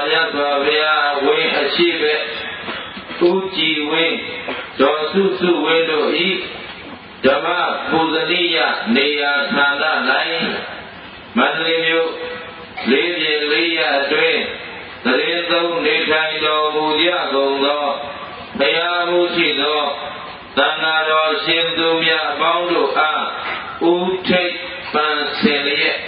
မြတ်စွာဘုရားဝင်းအရှိပဲဦးကြည်ဝင်းဒေါ်စုစုဝင်းတို့ဤဓမ္မပူဇနိယနေရာဌာန၌မန္တလေးမြို့လေးပြင်းလေးရအတွင်းသရင်သုံးနေထိုင်တော်မူကြကုန်သောဘုရားမှုရှိသောသံဃာတော်ရှင်သူများအပေါင်းတို့အားဥထိပ်ပန်းဆင်လျက်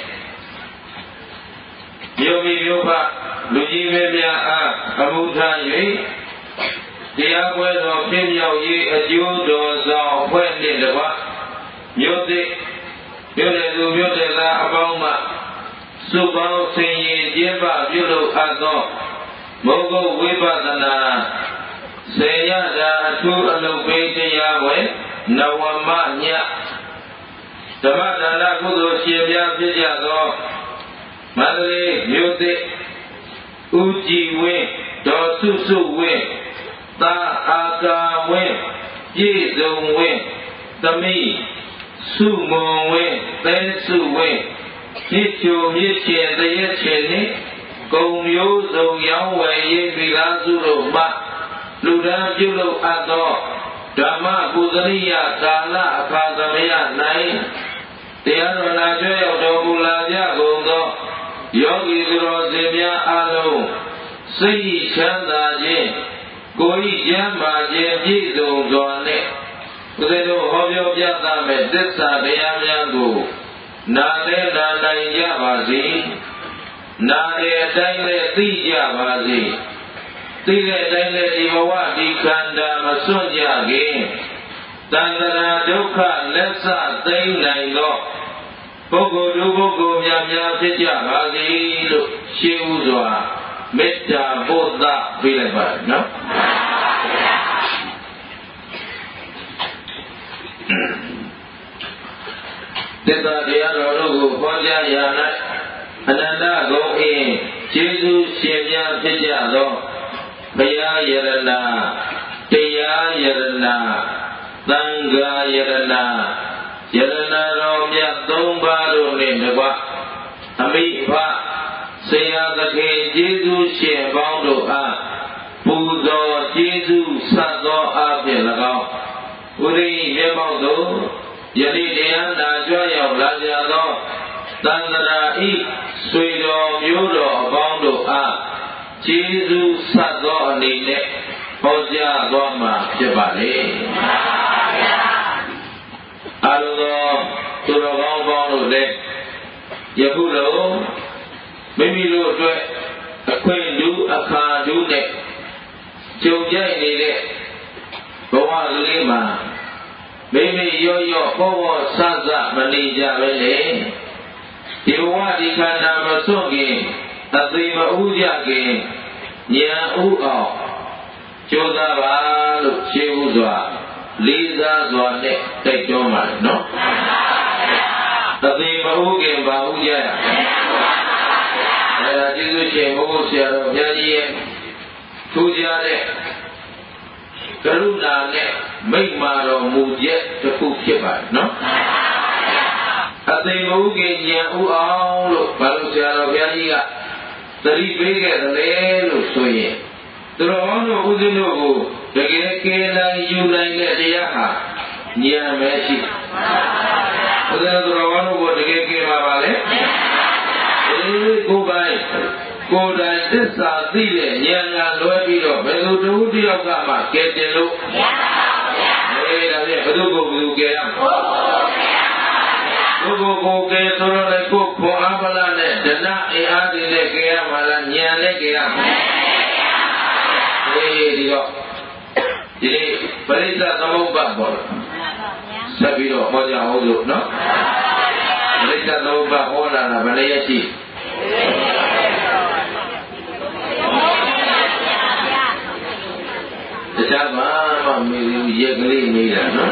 မြို့မိမြို့ဖလူကြီးမင်းများအားအမှုထား၍တရားပွဲတော်ဖြစ်မြောက်ရေးအကျိုးတော်ဆောင်အဖွဲ့နှင့်တကွမြို့သစ်မြို့နယ်သူမြို့နယ်သားအပေါင်းမှစုပေါင်းဆင်ရင်ကျင်းပပြုလုပ်အပ်သောမောဂုတ်ဝိပဿနာဆေရတာအထူးအလုပ်ပေးတရားပွဲနဝမညဓမ္မဒါနကုသိုလ်ရှင်များဖြစ်ကြသောမန္တလေးမြို့သစ်ဦးကြည်ဝင်းဒေါ်စုစုဝင်းသာအာကာဝင်းပြည့်စုံဝင်းသမီးစုမွန်ဝင်းသဲစုဝင်းမြစ်ချိုမြစ်ချင်တရက်ချင်နှင့်ကုံမျိုးစုံရောင်းဝယ်ရေးမိသားစုတို့မှလူဒန်းပြုလုပ်အပ်သောဓမ္မပူဇနိယကာလအခါသမယ၌တရားတော်နာကြွရောက်တော်မူလာကြကုန်သောယောဂီသူတော်စင်များအားလုံးစိတ်ချမ်းသာခြင်းကိုယ်ကျမ်းမာခြင်းပြည့်စုံစွာနဲ့ဘုရားတို့ဟောပြောပြသမဲ့သစ္စာတရားများကိုနာလည်းနာနိုင်ကြပါစေနာတဲ့အတိုင်းလည်းသိကြပါစေသိတဲ့အတိုင်းလည်းဒီဘဝဒီခန္ဓာမစွန့်ကြခင်တဏှာဒုက္ခလက်ဆသိမ့်နိုင်သောပုဂ္ဂိုလ်တို့ပုဂ္ဂိုလ်များဖြစ်ကြပါစေလို့ရှင်းဥစွာမေတ္တာပို့သပေးလိုက်ပါနော်သစ္စာတရားတော်တို့ကိုဟောကြားရာ၌အနန္တဂုဏ်အင်းကျေးဇူးရှင်များဖြစ်ကြသောဘုရားယရဏတရားယရဏသံဃာယရဏယရဏတော်မြတ်သုံးပါးတို့နှင့်တကွအမိဖဆရာသခင်ကျေးဇူးရှင်ပေါင်းတို့အားပူဇော်ကျေးဇူးဆက်သောအားဖြင့်၎င်းဥရိမျက်မှောက်သို့ယနေ့တရားနာကြွရောက်လာကြသောသန္တရာဤဆွေတော်မျိုးတော်အပေါင်းတို့အားကျေးဇူးဆက်သောအနေနဲ့ဟောကြားသွားမှာဖြစ်ပါလေအလုံးသောသူတော်ကောင်းပေါင်းတို့လည်းယခုလိုမိမိတို့အတွက်အခွင့်လူအခါလူနဲ့ကြုံကြိုက်နေတဲ့ဘဝကလေးမှာမိမိရော့ရော့ပေါ်ပေါ်ဆဆမနေကြပဲလေဒီဘဝဒီခန္ဓာမစွန့်ခင်အသိမဥကြခင်ဉာဏ်ဥအောင်ကြိုးစားပါလို့ရှင်းဥစွာလေးစားစွာနဲ့တိုက်တွန်းပါတယ်နော်အသိမဥခင်ပါဥကြရအဲဒါကျေးဇူးရှင်ဘုရားဆရာတော်ဘုရားကြီးရဲ့ထူးခြားတဲ့ကရုဏာနဲ့မိန့်မာတော်မူချက်တစ်ခုဖြစ်ပါတယ်နော်အသိမဥခင်ဉာဏ်ဥအောင်လို့ဘာလို့ဆရာတော်ဘုရားကြီးကသတိပေးခဲ့တယ်လို့ဆိုရင်သူတော်ကောင်းတို့ဦးဇင်းတို့ကိုတကယ်ကယ်နိုင်ယူနိုင်တဲ့တရားဟာဉာဏ်ပဲရှိဦးဇင်းတို့တော်ကောင်းတို့ကိုတကယ်ကယ်ပါလေကိုယ်ပိုင်ကိုယ်တိုင်သစ္စာသိတဲ့ဉာဏ်ကလွဲပြီးတော့ဘယ်လိုတူတယောက်ကမှကယ်တင်လို့မရပါဘူးဒါဖြင့်ဘယ်သူကိုဘယ်သူကယ်ရမလဲကိုယ်ကယ်ဆိုတော့လေကိုယ်ခွန်အားပလနဲ့ဒဏအင်အားတွေနဲ့ကယ်ရမှာလားဉာဏ်နဲ့ကယ်ရမှာဒီတော့ဒီပရိစ္ဆသမုပ္ပါပေါ့ဆက်ပြီးတော့ဟောကြအောင်လို့နော်ပရိစ္ဆသမုပ္ပါဟောလာတာဘယ်နည်းရှိတရားမှမမေးဘူးရက်ကလေးနေတာနော်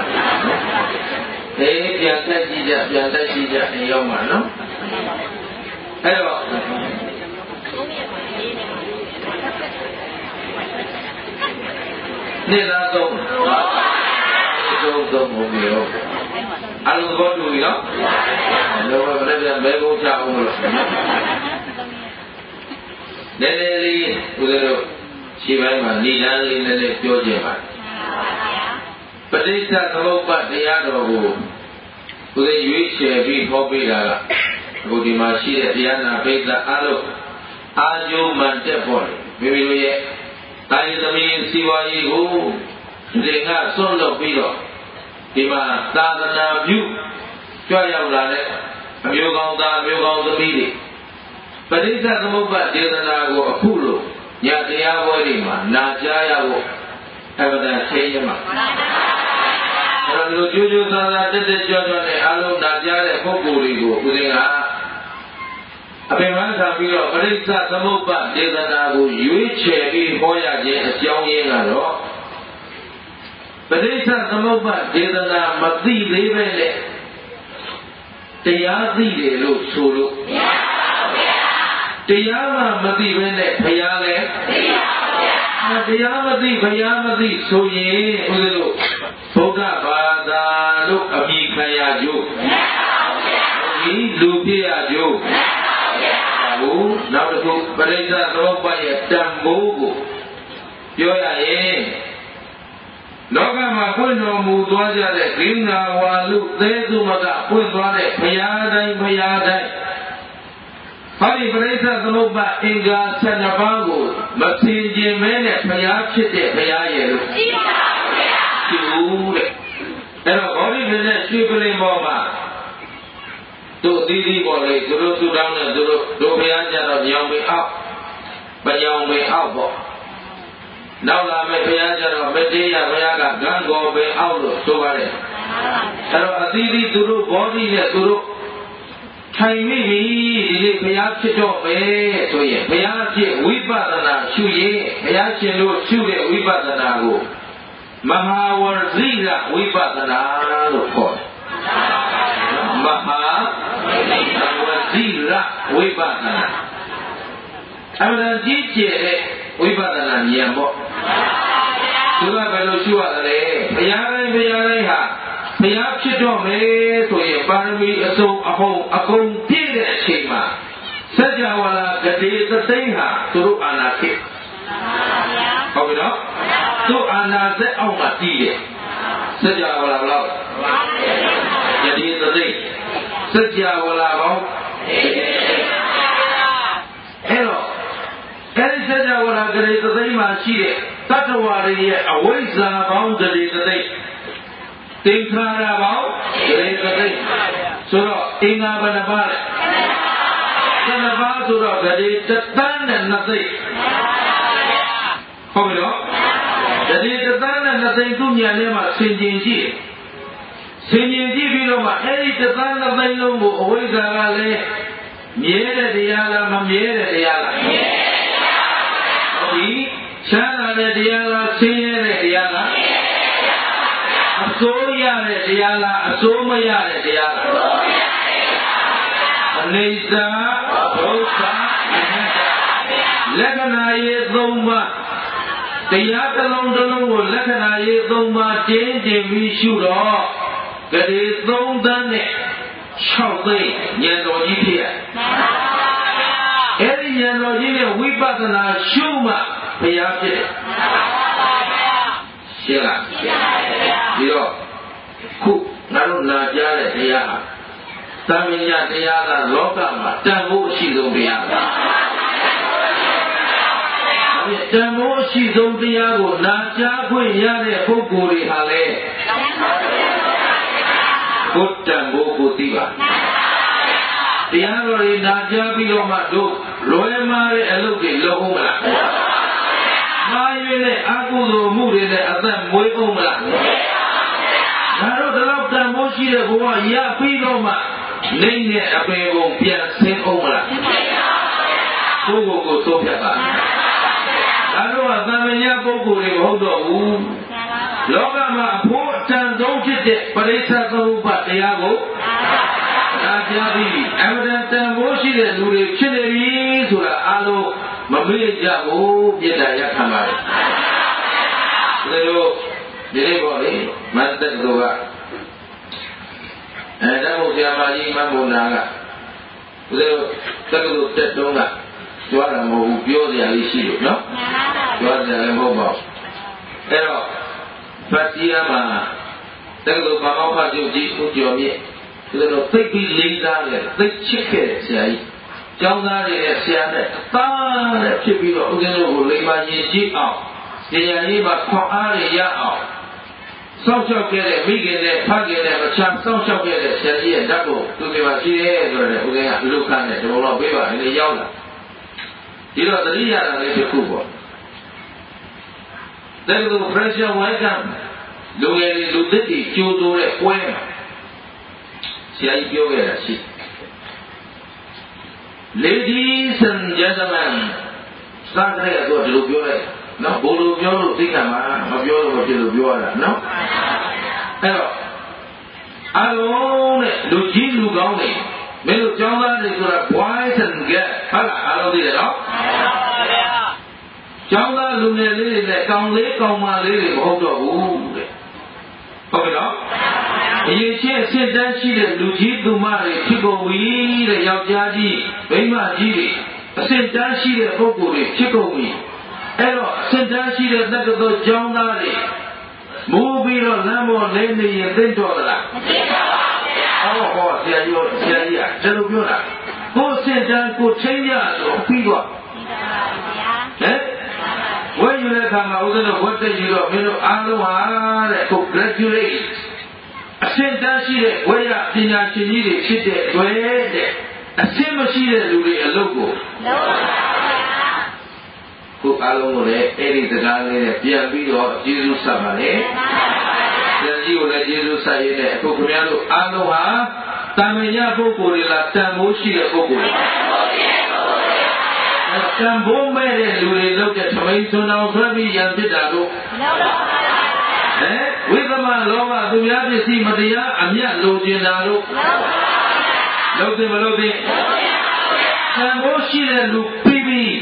ပြန်တက်ကြည့်ကြပြန်တက်ကြည့်ကြအရောက်မှာနော်အဲ့တော့နေ့သားသုံးဘုံမျိုးအလုံးဘောတူရောလောဘလည်းမဲကုန်ချအောင်လို့ Nelly, she went my need only in the Georgia. But this is about the other who you wish to be popular. Would you machine at the Anna Beta Alo? Are you Mantepon? Maybe we I the mean see why you they have son of Bilo. Dima Tadana view. Joya Lade, you go the meeting. But this is about the other Apollo. Yadia Wadima, Najaya, Evident Chayama. Juju Sala did the Jordan, Alu Najaya, Pokurigo, Udinga. Abimanta Vilo, Parisa Samopa, Dedanago, Yuiche, Hoya, Young Yangaro. Parisa Samopa, Dedana, Mati, Levele. They are the look solo. Tiyama Mati Vene, Payale. Tiyamati, Payamati, Soye, Ulu. Toga Bada, look, Amikaya Jo. Lupia Jo. Now the book, Parisa Robaya, Tambo. Yoya, Loga Mapuno, Muduaja, Grina, Walu, Tezumaga, Puntwane, Payada. Hari Parisa Samoba Inga Sanabango, Masinji Mene, Payachite, Payaye. And a body minute, Shibuli Moma. Do Didi Bole, Duru down and Duru Payaja of Yombe up, but Yombe out. Now I make Payaja of Medea, Payaga, Gango, Bay out, so are it. And a Didi Duru body, Duru. Taimi, Payachito, Soye, Payachi, Wibadana, Shuye, Payachino, Shuye, Wibadana, Mahawazira, Wibadana, of course. Mahawazira, Wibadana. I will teach you, Wibadana, Yambo. Sura Veloshua, Payara, Payachito, Soye, Barami, so a home, a home, Shema. Sajawala, the day the Seha, Turu Anaki. How we know? To Anaze Aumati. Sajawala love. The day the day. Sajawala. Hello. Any Sajawala, the day the day, Machi. Tatawari, a ways bound the day the day. Think about the so in Abanabal. Sanabasura, that is the sun and nothing. How we know? That is the sun and nothing to Yanema, Sinji. Sinji Viloma, any the sun of the Lumbo, always Alale, Yere de Yala, Mamere de Yala. Chana de Yala, Sine de Yala. Soya de Yala, Somaya de Yala. Nisa, Rosa, Lekanaye Zoma. The Yakalon Dolo, Lekanaye Zoma, Jane, we shoot off. That is no done it. Shall they, Yanogia. Any Yanogia, we button our Shuma, Payate. Shilla. Cook, Naruna Jare, Yama. Tamiya, Yala, Lokama, Tamu, she's on the other. Tamu, she's on the other. Najabu, Yare, Pokuri, Hale. Good Tamu, Kutiva. The other in Najabi, Lomado, Loemare, Eloki, Lohuma. Mayene, Agudo, Murine, Adam, Wegoma. Naro, the love Tamoshi, the boy, Yapidoma. Name a payable Pia Saint Omra. Pogo Sopiaba. I know a Zamania Pogo, Hodo. Logama, Portan, don't it, but it's a Sopa, Tiago. Najabi, Evident Moshi, the Luri Chile, Sura Alo, Mamma Jabo, Yeta Yakama. Little, Master Goga. And that was Yamari Mamonaga. Little Tago Tetonga. ပြောတာမဟုတ်ဘူးပြောစရာလေးရှိလို့နော်ပြောစရာလည်းမဟုတ်ပါဘူးအဲ့တော့ဖတ်စီရမှာတက္ကသိုလ်ဘာမောက္ခချုပ်ကြီးဦးကျော်မြင့်သူတို့သိပြီးလေးစားတယ်သိချစ်ခဲ့တဲ့ဆရာကြီးကျောင်းသားတွေနဲ့ဆရာနဲ့သားနဲ့ဖြစ်ပြီးတော့ဦးဇင်းတို့ကိုလိမ္မာရင်ရှိအောင်ဉာဏ်ကြီးမှာခွန်အားရရအောင်စောင့်ရှောက်ခဲ့တဲ့မိခင်နဲ့ဖခင်နဲ့မချမ်းစောင့်ရှောက်ခဲ့တဲ့ဆရာကြီးရဲ့ဓာတ်ကိုသူဒီမှာရှိတယ်ဆိုတော့ဦးဇင်းကလူခန့်နဲ့ဒီလိုတော့ပေးပါလေရောက်လာဒီတော့သတိရတာလေးတစ်ခုပေါ့တဲ့လို pressure welcome လူငယ်လူသစ်တွေကြိုးတိုးတဲ့ပွဲမှာဆရာကြီးပြောခဲ့တာရှိLadies and gentlemen စားကြရတော့ဒီလိုပြောလိုက်နော်ဘိုလ်လိုပြောလို့သိက္ခာမှာမပြောလို့မဖြစ်လို့ပြောရတာနော်အဲ့တော့အလုံးနဲ့လူကြီးလူကောင်းတွေမင်းတို့ကျောင်းသားတွေဆိုတာ boys and girls ဟုတ်လားအားလုံးသိတယ်နော်ကျောင်းသားလူငယ်လေးတွေနဲ့ကောင်လေးကောင်မလေးတွေမဟုတ်တော့ဘူးတဲ့ဟုတ်ပြီနော်အရေးချင်းအစစ်တမ်းရှိတဲ့လူကြီးသူမတွေဖြစ်ကုန်ပြီတဲ့ယောက်ျားကြီးမိန်းမကြီးတွေအစစ်တမ်းရှိတဲ့ပုဂ္ဂိုလ်တွေဖြစ်ကုန်ပြီအဲ့တော့အစစ်တမ်းရှိတဲ့တက္ကသိုလ်ကျောင်းသားတွေမူပြီးတော့လမ်းပေါ်လဲနေရင်သိတော်သလားမသိပါဘူးဟောဆရာကြီးကဒါလိုပြောတာကိုယ်စစ်တမ်းကိုချင်းရဆိုပြီးတော့ဟဲ့ဝယ်ယူတဲ့အခါမှာဦးဇင်းတို့ဝတ်တက်ယူတော့မင်းတို့အားလုံးဟာတဲ့ကို graduate အဆင့်တန်းရှိတဲ့ဝေယပညာရှင်ကြီးတွေဖြစ်တဲ့အတွက်တဲ့အဆင့်မရှိတဲ့လူတွေအလုပ်ကိုလုပ်ပါဘူးခုအားလုံးကိုလည်းအဲ့ဒီစကားလေးနဲ့ပြန်ပြီးတော့ကျေးဇူးဆက်ပါလေဆရာကြီးကိုလည်းကျေးဇူးဆက်ရင်းနဲ့အခုခင်ဗျားတို့အားလုံးဟာတာမညပုဂ္ဂိုလ်တွေလားတန်ဖိုးရှိတဲ့ပုဂ္ဂိုလ်တွေတန်ဖိုးမဲ့တဲ့လူတွေလုပ်တဲ့သမိန်သွန်တော်ဆွဲပြီးရံဖြစ်တာတို့ဝိသမလောဘသူများပစ္စည်းမတရားအမြတ်လိုချင်တာတို့လုပ်တယ်မလုပ်တယ်တန်ဖိုးရှိတဲ့လူပြီးပြီး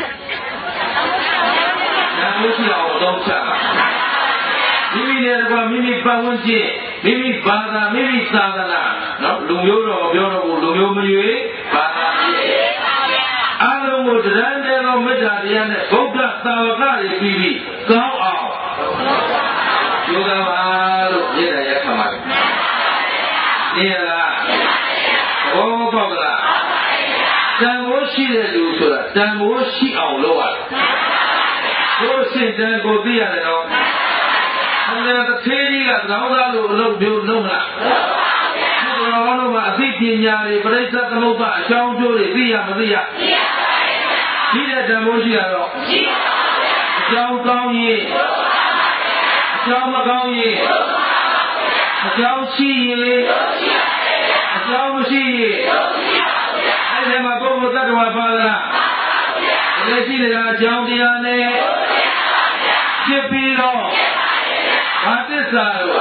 တန်ဖိုးရှိအောင်တော့ချပါမိမိနဲ့ကမိမိပတ်ဝန်းကျင်မိမိဘာသာမိမိသာသနာနော်လူမျိုးတော့မပြောတော့ဘူးလူမျိုးမရွေးဘာသာမျိုးအားလုံးကိုတရံတဲ့သောမေတ္တာတရားနဲ့ဗုဒ္ဓသာဝကတွေပြီးပြီးကောင်းအောင်ယောဂပါလို့မြေတားရခံပါတယ်။သိရလား။ဘောပေါက်လား။တန်ဖိုးရှိတဲ့လူဆိုတာတန်ဖိုးရှိအောင်လုပ်ရတယ်။ကိုယ်စင်တန်ကိုသိရတယ်နော်။ဘုရားတစ်သေးကြီးကသောင်းသားလို့အလုပ်ပြုလုပ်မလား။ဘုရားတို့မှာအသိပညာတွေပြိဿသမုပ္ပါအကြောင်းကျိုးတွေသိရမသိရ။သိရပါဘူး။ဒီတဲ့တန်ဖိုးရှိရတော့ရှိပါဘူး။အကြောင်းကောင်းရင်အကြောင်းမကောင်းရင်အကြောင်းရှိရင်အကြောင်းမရှိရင်အဲ့ဒီမှာပုဂ္ဂိုလ်တ attva ပါလားလက်ရှိတဲ့အကြောင်းတရားနဲ့ဖြစ်ပြီးတော့ဘာသစ္စာလို့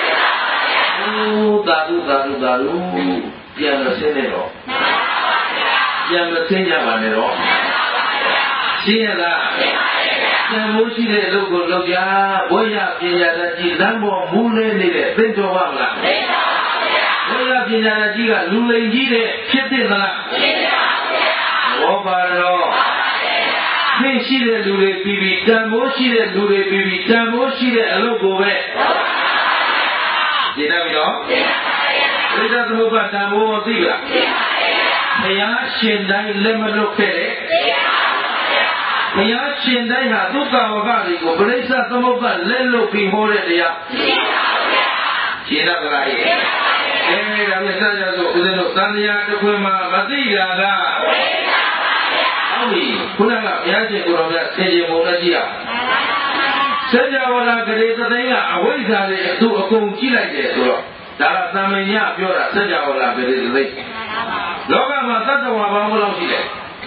သာဓုပြန်မဆင်းနဲ့တော့ပြန်မဆင်းကြပါနဲ့တော့ရှင်းရလားတန်ဖိုးရှိတဲ့အလုပ်ကိုလုပ်ကြဘဝရပညာတတ်ကြီးလမ်းပေါ်မူးလဲနေတဲ့သိတော်ပါမလားသိပါပါဘဝရပညာတတ်ကြီးကလူလိမ်ကြီးတဲ့ဖြစ်သင့်သလားသိပါပါဘောပါတော့သိရှိတဲ့လူတွေပြီးပြီးတန်ဖိုးရှိတဲ့လူတွေပြီးပြီးတန်ဖိုးရှိတဲ့အလုပ်ကိုပဲသိတယ်ပြီနော်သိပါပါဘုရားသမုပ္ပါတန်ဖိုးသိလားသိပါပါဘုရားရှင်တိုင်းလက်မလွတ်ခဲ့တဲ့သိပါဘုရားရှင်တိုင်းဟာသုတ္တဝကတွေကိုပရိစ္ဆသမုပ္ပါလက်လွတ်ပြီးဟောတဲ့တရားရှင်းပါဗျာရှင်းတော့လားရှင်းပါဗျာဒါမြတ်စွာဘုရားဆိုဦးဇင်းတို့သံဃာတစ်ခွင်မှာမသိတာကဝိသပါဗျာဟုတ်ပြီခုနကဘုရားရှင်ကိုယ်တော်မြတ်ဆင်ခြင်ပုံနဲ့ကြည့်ရစัจ java လာဂရေသသိန်းကအဝိဇ္ဇာတွေအကုန်ကြည့်လိုက်တယ်ဆိုတော့ဒါကသမ္မညပြောတာစัจ java လာဂရေသသိန်းလောကမှာတတ္တဝါပေါင်းဘယ်လောက်ရှိလဲ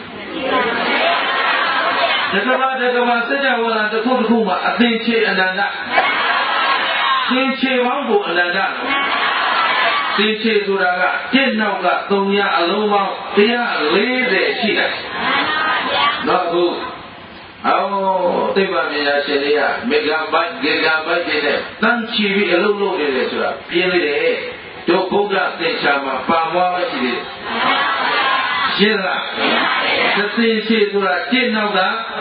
တက္ကမစัจ java လာတစ်ခုတစ်ခုမှာအသင်္ချေအနန္တသင်္ချေပေါင်းကိုအနန္တသင်္ချေဆိုတာက1နောက်က300အလုံးပေါင်း140ရှိတယ်တော့အခုသိပ္ပံပညာရှင်တွေကမဂ္ဂဘိုက်ဂဂဘိုက်တွေနဲ့တန်းချီပြီးအလုပ်လုပ်နေတယ်ဆိုတာပြင်းလိုက်တယ်တို့ဗုဒ္ဓသင်္ချာမှာပါမွားမရှိသေးရှင်းလားသိရှိဆိုတာကျင့်နောက်က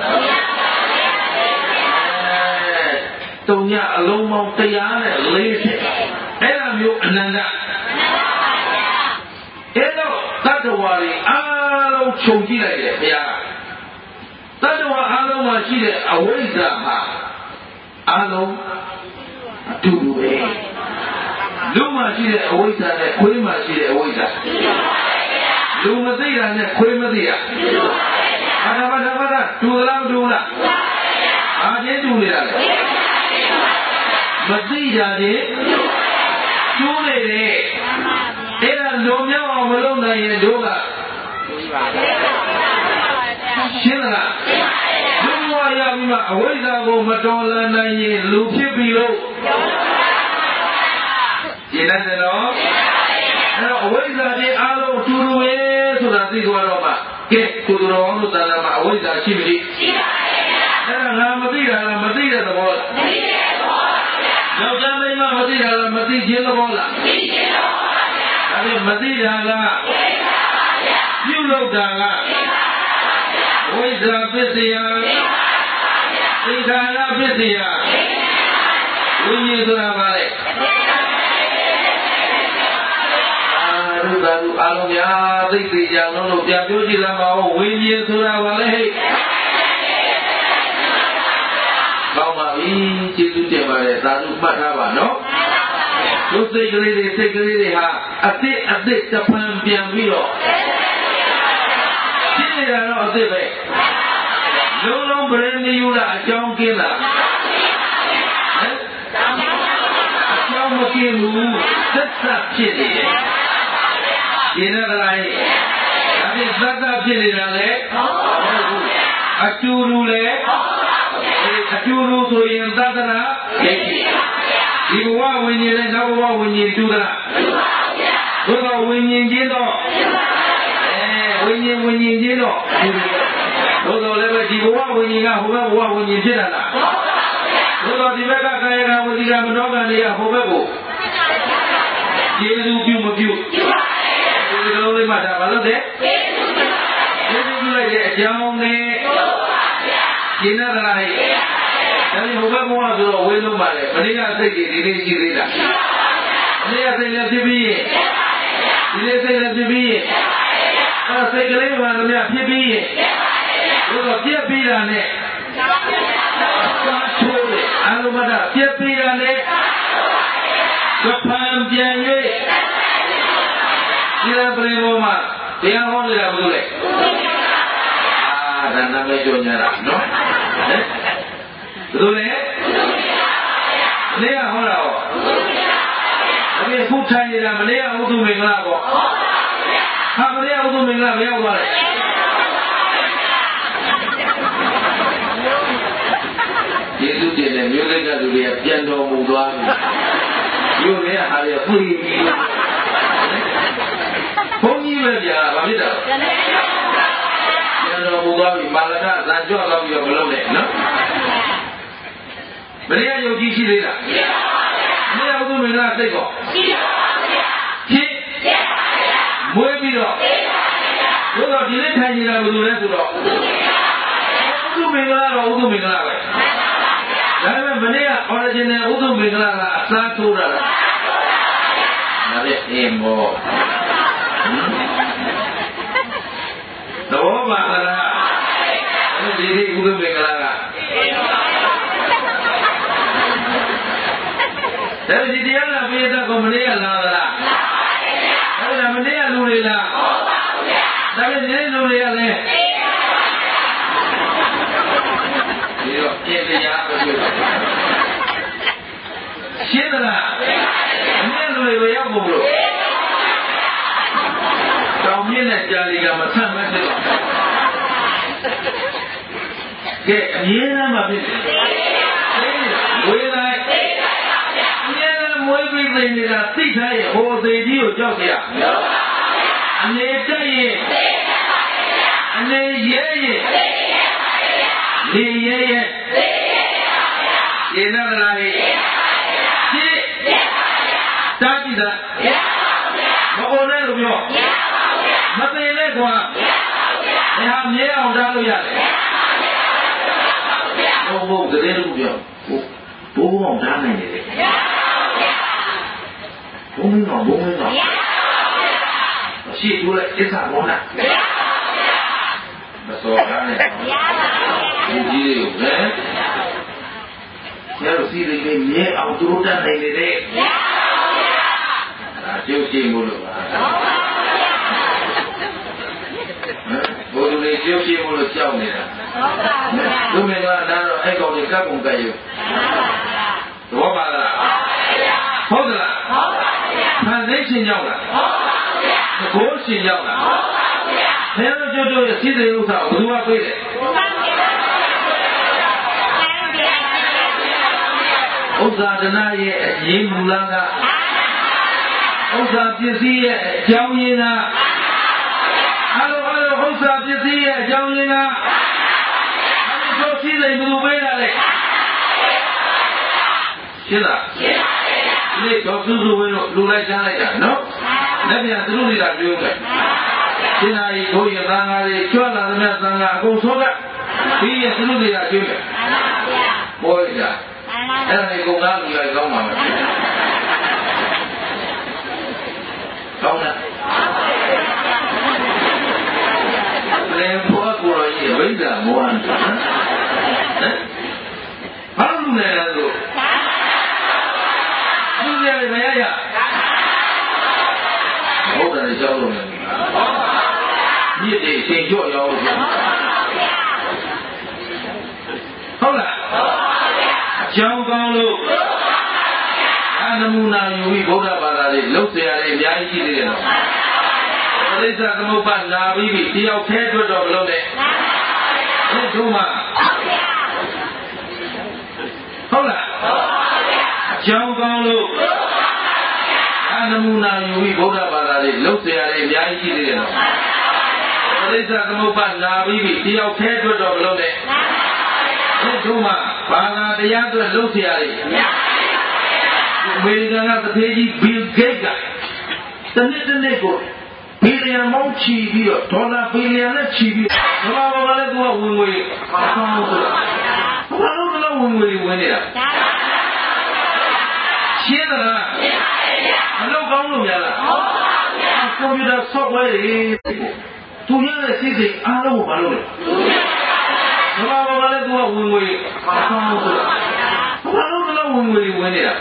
တုံညအလုံးပေါင်း140အဲ့ဒါမျိုးအနန္တအဲ့တော့တတ္တဝါတွေအားလုံးခြုံကြည့်လိုက်တယ်ဘုရားတတ္တဝါအားလုံးမှာရှိတဲ့အဝိဇ္ဇာဟာအားလုံးအတူတူပဲလူမှာရှိတဲ့အဝိဇ္ဇာနဲ့ခွေးမှာရှိတဲ့အဝိဇ္ဇာလူမသိတာနဲ့ခွေးမသိတာဘာသာတူလားမတူလားအားချင်းတူနေတာလေမသိကြခြင်းကျိုးနေတယ်အဲ့ဒါလုံးမြောက်အောင်မလုပ်နိုင်ရင်တို့ကရှင်းလားလူဘဝရပြီးမှအဝိဇ္ဇာကိုမတော်လန်နိုင်ရင်လူဖြစ်ပြီလို့ရှင်းတယ်နော်အဲ့တော့အဝိဇ္ဇာချင်းအားလုံးအတူတူပဲဆိုတာသိသွားတော့မှကဲကိုယ်တော်အောင်လို့တဏ္ဍာမှာအဝိဇ္ဇာရှိပြီရှိပါရဲ့အဲ့ဒါငါမသိတာလားမသိတဲ့သဘောလားမသိတဲ့သဘောပါဗျာယောက်ျားမိန်းမမသိတာလားမသိခြင်းသဘောလားမသိခြင်းသဘောပါဗျာဒါဖြင့်မသိတာကပြုလုပ်တာကဝိဇ္ဇာပစ္စယသင်္ခါရပစ္စယဝိညာဉ်ဆိုတာပါလေအာရုသာရုအာလုံးများသိသိကြလို့ပြန်ပြောကြည့်လာပါဦးဝိညာဉ်ဆိုတာပါလေဟဲ့ကောင်းပါပြီကျေးဇူးတင်ပါတယ်သာဓုမှတ်ထားပါနော်တို့စိတ်ကလေးတွေဟာအသစ်တပံပြန်ပြီးတော့ရှင်းနေတာတော့အသစ်ပဲလုံးလုံးဗရဏီယူလာအကြောင်းကင်းလားအကြောင်းမကင်းဘူးသက်သက်ဖြစ်နေတယ်ရှင်းရလားဒါဖြင့်သက်သက်ဖြစ်နေတာလေဟုတ်ဘူးအတူတူလေအတူတူဆိုရင်သတ္တနာဒိဋ္ဌိဒီဘဝဝိညာဉ်နဲ့နောက်ဘဝဝိညာဉ်တူသလားတူပါဗျာဘုရားဝိညာဉ်ချင်းတော့ဝိညာဉ်ချင်းတော့ဘုရားလည်းပဲဒီဘဝဝိညာဉ်ကဟိုဘက်ဘဝဝိညာဉ်ဖြစ်တာလားဘုရားဒီဘက်ကကာယကဝစီကမနောကတွေကဟိုဘက်ကိုကျေစုပြုမပြုဒီလိုလေးမှဒါဘာလို့လဲကျေစုပြုလိုက်တဲ့အကြောင်းနဲ့ရှင်းရလားဟဲ့ဒါပြီးဟိုဘက်ဘဝဆိုတော့ဝေးလုံးပါလေမနေ့ကစိတ်ကြီးဒီနေ့ရှိသေးလားမနေ့ကစိတ်လည်းဖြစ်ပြီးရင်ဒီနေ့စိတ်လည်းဖြစ်ပြီးရင်အဲ့စိတ်ကလေးမှလည်းဖြစ်ပြီးရင်ဘုရားပြက်ပြီးတာနဲ့သာချိုးတယ်အာလုံးမတာပြက်ပြီးတာနဲ့ကပံပြန်၍ဒီလိုပြေပေါ်မှာတရားဟောနေတာဘုလို့လေဒါနာမည်ကြောညာတာနော်ဘယ်လိုလဲမနေ့ကဟောတာဟောအခုခုထိုင်နေတာမနေ့ကဥဒ္ဓမင်္ဂလာပေါ့ဟာမနေ့ကဥဒ္ဓမင်္ဂလာမရောက်သွားလဲယေရှုတင်တဲ့မြို့လေးကလူတွေကပြန်တော်မူသွားပြီမြို့လေးကဟာရဖွင့်ပြီးဘုန်းကြီးပဲကြာဘာဖြစ်တာပြန်တော်မူသွားပြီမာလကဇာကြွသွားပြီးတော့မလုပ်နဲ့နော်မနေ့ကယုတ်ကြည်ရှိသေးလားမနေ့ကဥဒ္ဓမင်္ဂလာသိကောရှိပါဗျာဖြစ်မွေးပြီးတော့ဘုရားဒီနေ့ထိုင်နေတာဘယ်လိုလဲဆိုတော့ဥဒ္ဓမင်္ဂလာတော့ဥဒ္ဓမင်္ဂလာပဲဒါပေမဲ့မနေ့က original ဥဒ္ဓမင်္ဂလာကအစားထိုးတာလားဒါလည်းအင်းမောတော့ပါလားဒီနေ့ဥဒ္ဓမင်္ဂလာကဒါဒီတရားနာပိဋကကိုမနေ့ကလာသလားဟုတ်တယ်မနေ့ကလူတွေလားဟုတ်ပါဘူးဗျာဒါပေမဲ့လူတွေကလည်းဒီတော့ပြည့်တရားကိုပြောရှင်းသလားအမြဲလူတွေရောက်ဖို့လို့တောင်မြင့်တဲ့ကြာလီကမဆန့်မဖြစ်တော့ကဲအမြဲတမ်းမဖြစ်ဝေးလိုက်မွေးပြီးသိနေတာသိထားရဲ့ဟိုသေးကြီးကိုကြောက်ရအနေတက်ရဲ့အနေရဲရဲ့နေရဲရဲ့ရှင်းရလားဟဲ့ရှင်းတာကြည့်တာမပေါ်နဲ့လို့ပြောမသိနဲ့ကွာမဟာမြဲအောင်ထားလို့ရတယ်ဘုံတဲ့လူပြောဘုံအောင်ထားနိုင်တယ်ဘုံတော့ရှိထိုးလိုက်အစ္စာဘောနာမစော်ကားနဲ့ဒီကြီးတွေကိုပဲဆရာတို့စီးလေးမြဲအောင်သူတို့တတ်နိုင်နေတယ်ကျုပ်ရှိမို့လို့ပါဘုရားလေးကျုပ်ရှိမို့လို့ကြောက်နေတာလူမင်္ဂလာနားတော့အဲ့ကောင်ကြီးကပ်ပုံကပ်ယူသဘောပါလားဟုတ်ကလားခံသိရှင်ရောက်လားသဘောရှင်ရောက်လားဘယ်လိုကျွတ်တို့ရဲ့စီးတဲ့ဥစ္စာကိုဘယ်သူကပြေးတယ်ဥစ္စာဒနာရဲ့အရေးမူလကဥစ္စာပစ္စည်းရဲ့အကြောင်းရင်းကအဲ့လိုဥစ္စာပစ္စည်းရဲ့အကြောင်းရင်းကအဲ့ဒီစီးတဲ့ဘယ်သူပြေးတာလဲရှင်းလားရှင်းပါပြီဒီတော့စုစုဝင်းတို့လူလိုက်ချမ်းလိုက်တာနော်လက်ပြန်သူတို့တွေကပြောတယ်ရှင်းနိုင်ဘုရားသံဃာတွေကြွလာတဲ့သံဃာအကုန်ဆုံးကဒီရဲ့သူတို့တွေကပြောတယ်ဘောရကြအဲ့ဒါကိုငါလူလိုက်ကောင်းပါမယ်ကောင်းလားလေဘောကိုရောကြီးဝိဇ္ဇာမောဟန်ဘာလို့လဲလဲဆိုသူတွေမရရဟုတ်တယ်ကြောက်လို့နေမြစ်တွေချိန်ကြော့ရောက်လို့ဟုတ်လားအကြောင်းကောင်းလို့အနမူနာယူပြီးဗုဒ္ဓဘာသာတွေလှုပ်เสียရတဲ့အများကြီးရှိသေးတယ်နော်ပရိစ္ဆသမုပ္ပါနာပြီးပြီတယောက်แท้အတွက်တော့မလုပ်နဲ့ဟုတ်တို့မှာဟုတ်လားအကြောင်းကောင်းလို့အနမူနာယူပြီးဗုဒ္ဓဘာသာတွေလှုပ်เสียရတဲ့အများကြီးရှိသေးတယ်နော်ပရိစ္ဆသမုပ္ပါနာပြီးပြီတယောက်แท้အတွက်တော့မလုပ်နဲ့ဟုတ်တို့မှာဘာသာတရားအတွက်လှုပ်เสียရတဲ့အများအမေရိကန်ကတထေးကြီးဘီလ်ဂိတ်ကတနေ့ကိုဘီလီယံမောင်းချီပြီးတော့ဒေါ်လာဘီလီယံနဲ့ချီပြီးဘာမှလည်းသူကဝင်ငွေအကောင်းဆိုတာဘာလို့တော့ဝင်ငွေဝင်နေတာရှင်းသလားမလုပ်ကောင်းလို့များလားကွန်ပျူတာ software တွေသူရတဲ့စိတ်တွေအားလုံးကိုဘာလို့လဲဘာမှလည်းသူကဝင်ငွေအကောင်းဆိုတာဘာလို့တော့ဝင်ငွေဝင်နေတာ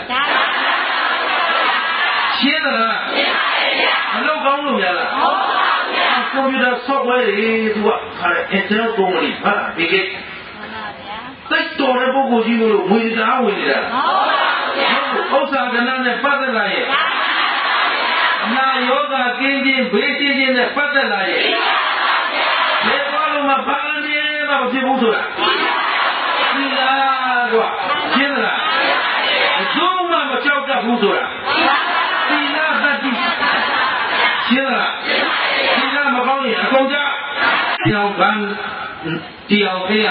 ရှင်းသလားမလုပ်ကောင်းလို့များလားကွန်ပျူတာ software တွေသူကခါတဲ့ Intel ကုမ္ပဏီဟာဒီကိသိတော်တဲ့ပုဂ္ဂိုလ်ကြီးလို့ဝင်တာဝင်နေတာဥစ္စာကဏ္ဍနဲ့ပတ်သက်လာရဲ့အနာယောဂကင်းခြင်းဘေးချင်းချင်းနဲ့ပတ်သက်လာရဲ့ဒီဘောလုံးမှာဘာနေမှမဖြစ်ဘူးဆိုတာဒီလားကွာရှင်းလားအကျိုးမှမကြောက်တတ်ဘူးဆိုတာဒီလားတတိရှင်းလားဒီလားမကောင်းရင်အကုန်ကြတရားကံတရားဖေးရ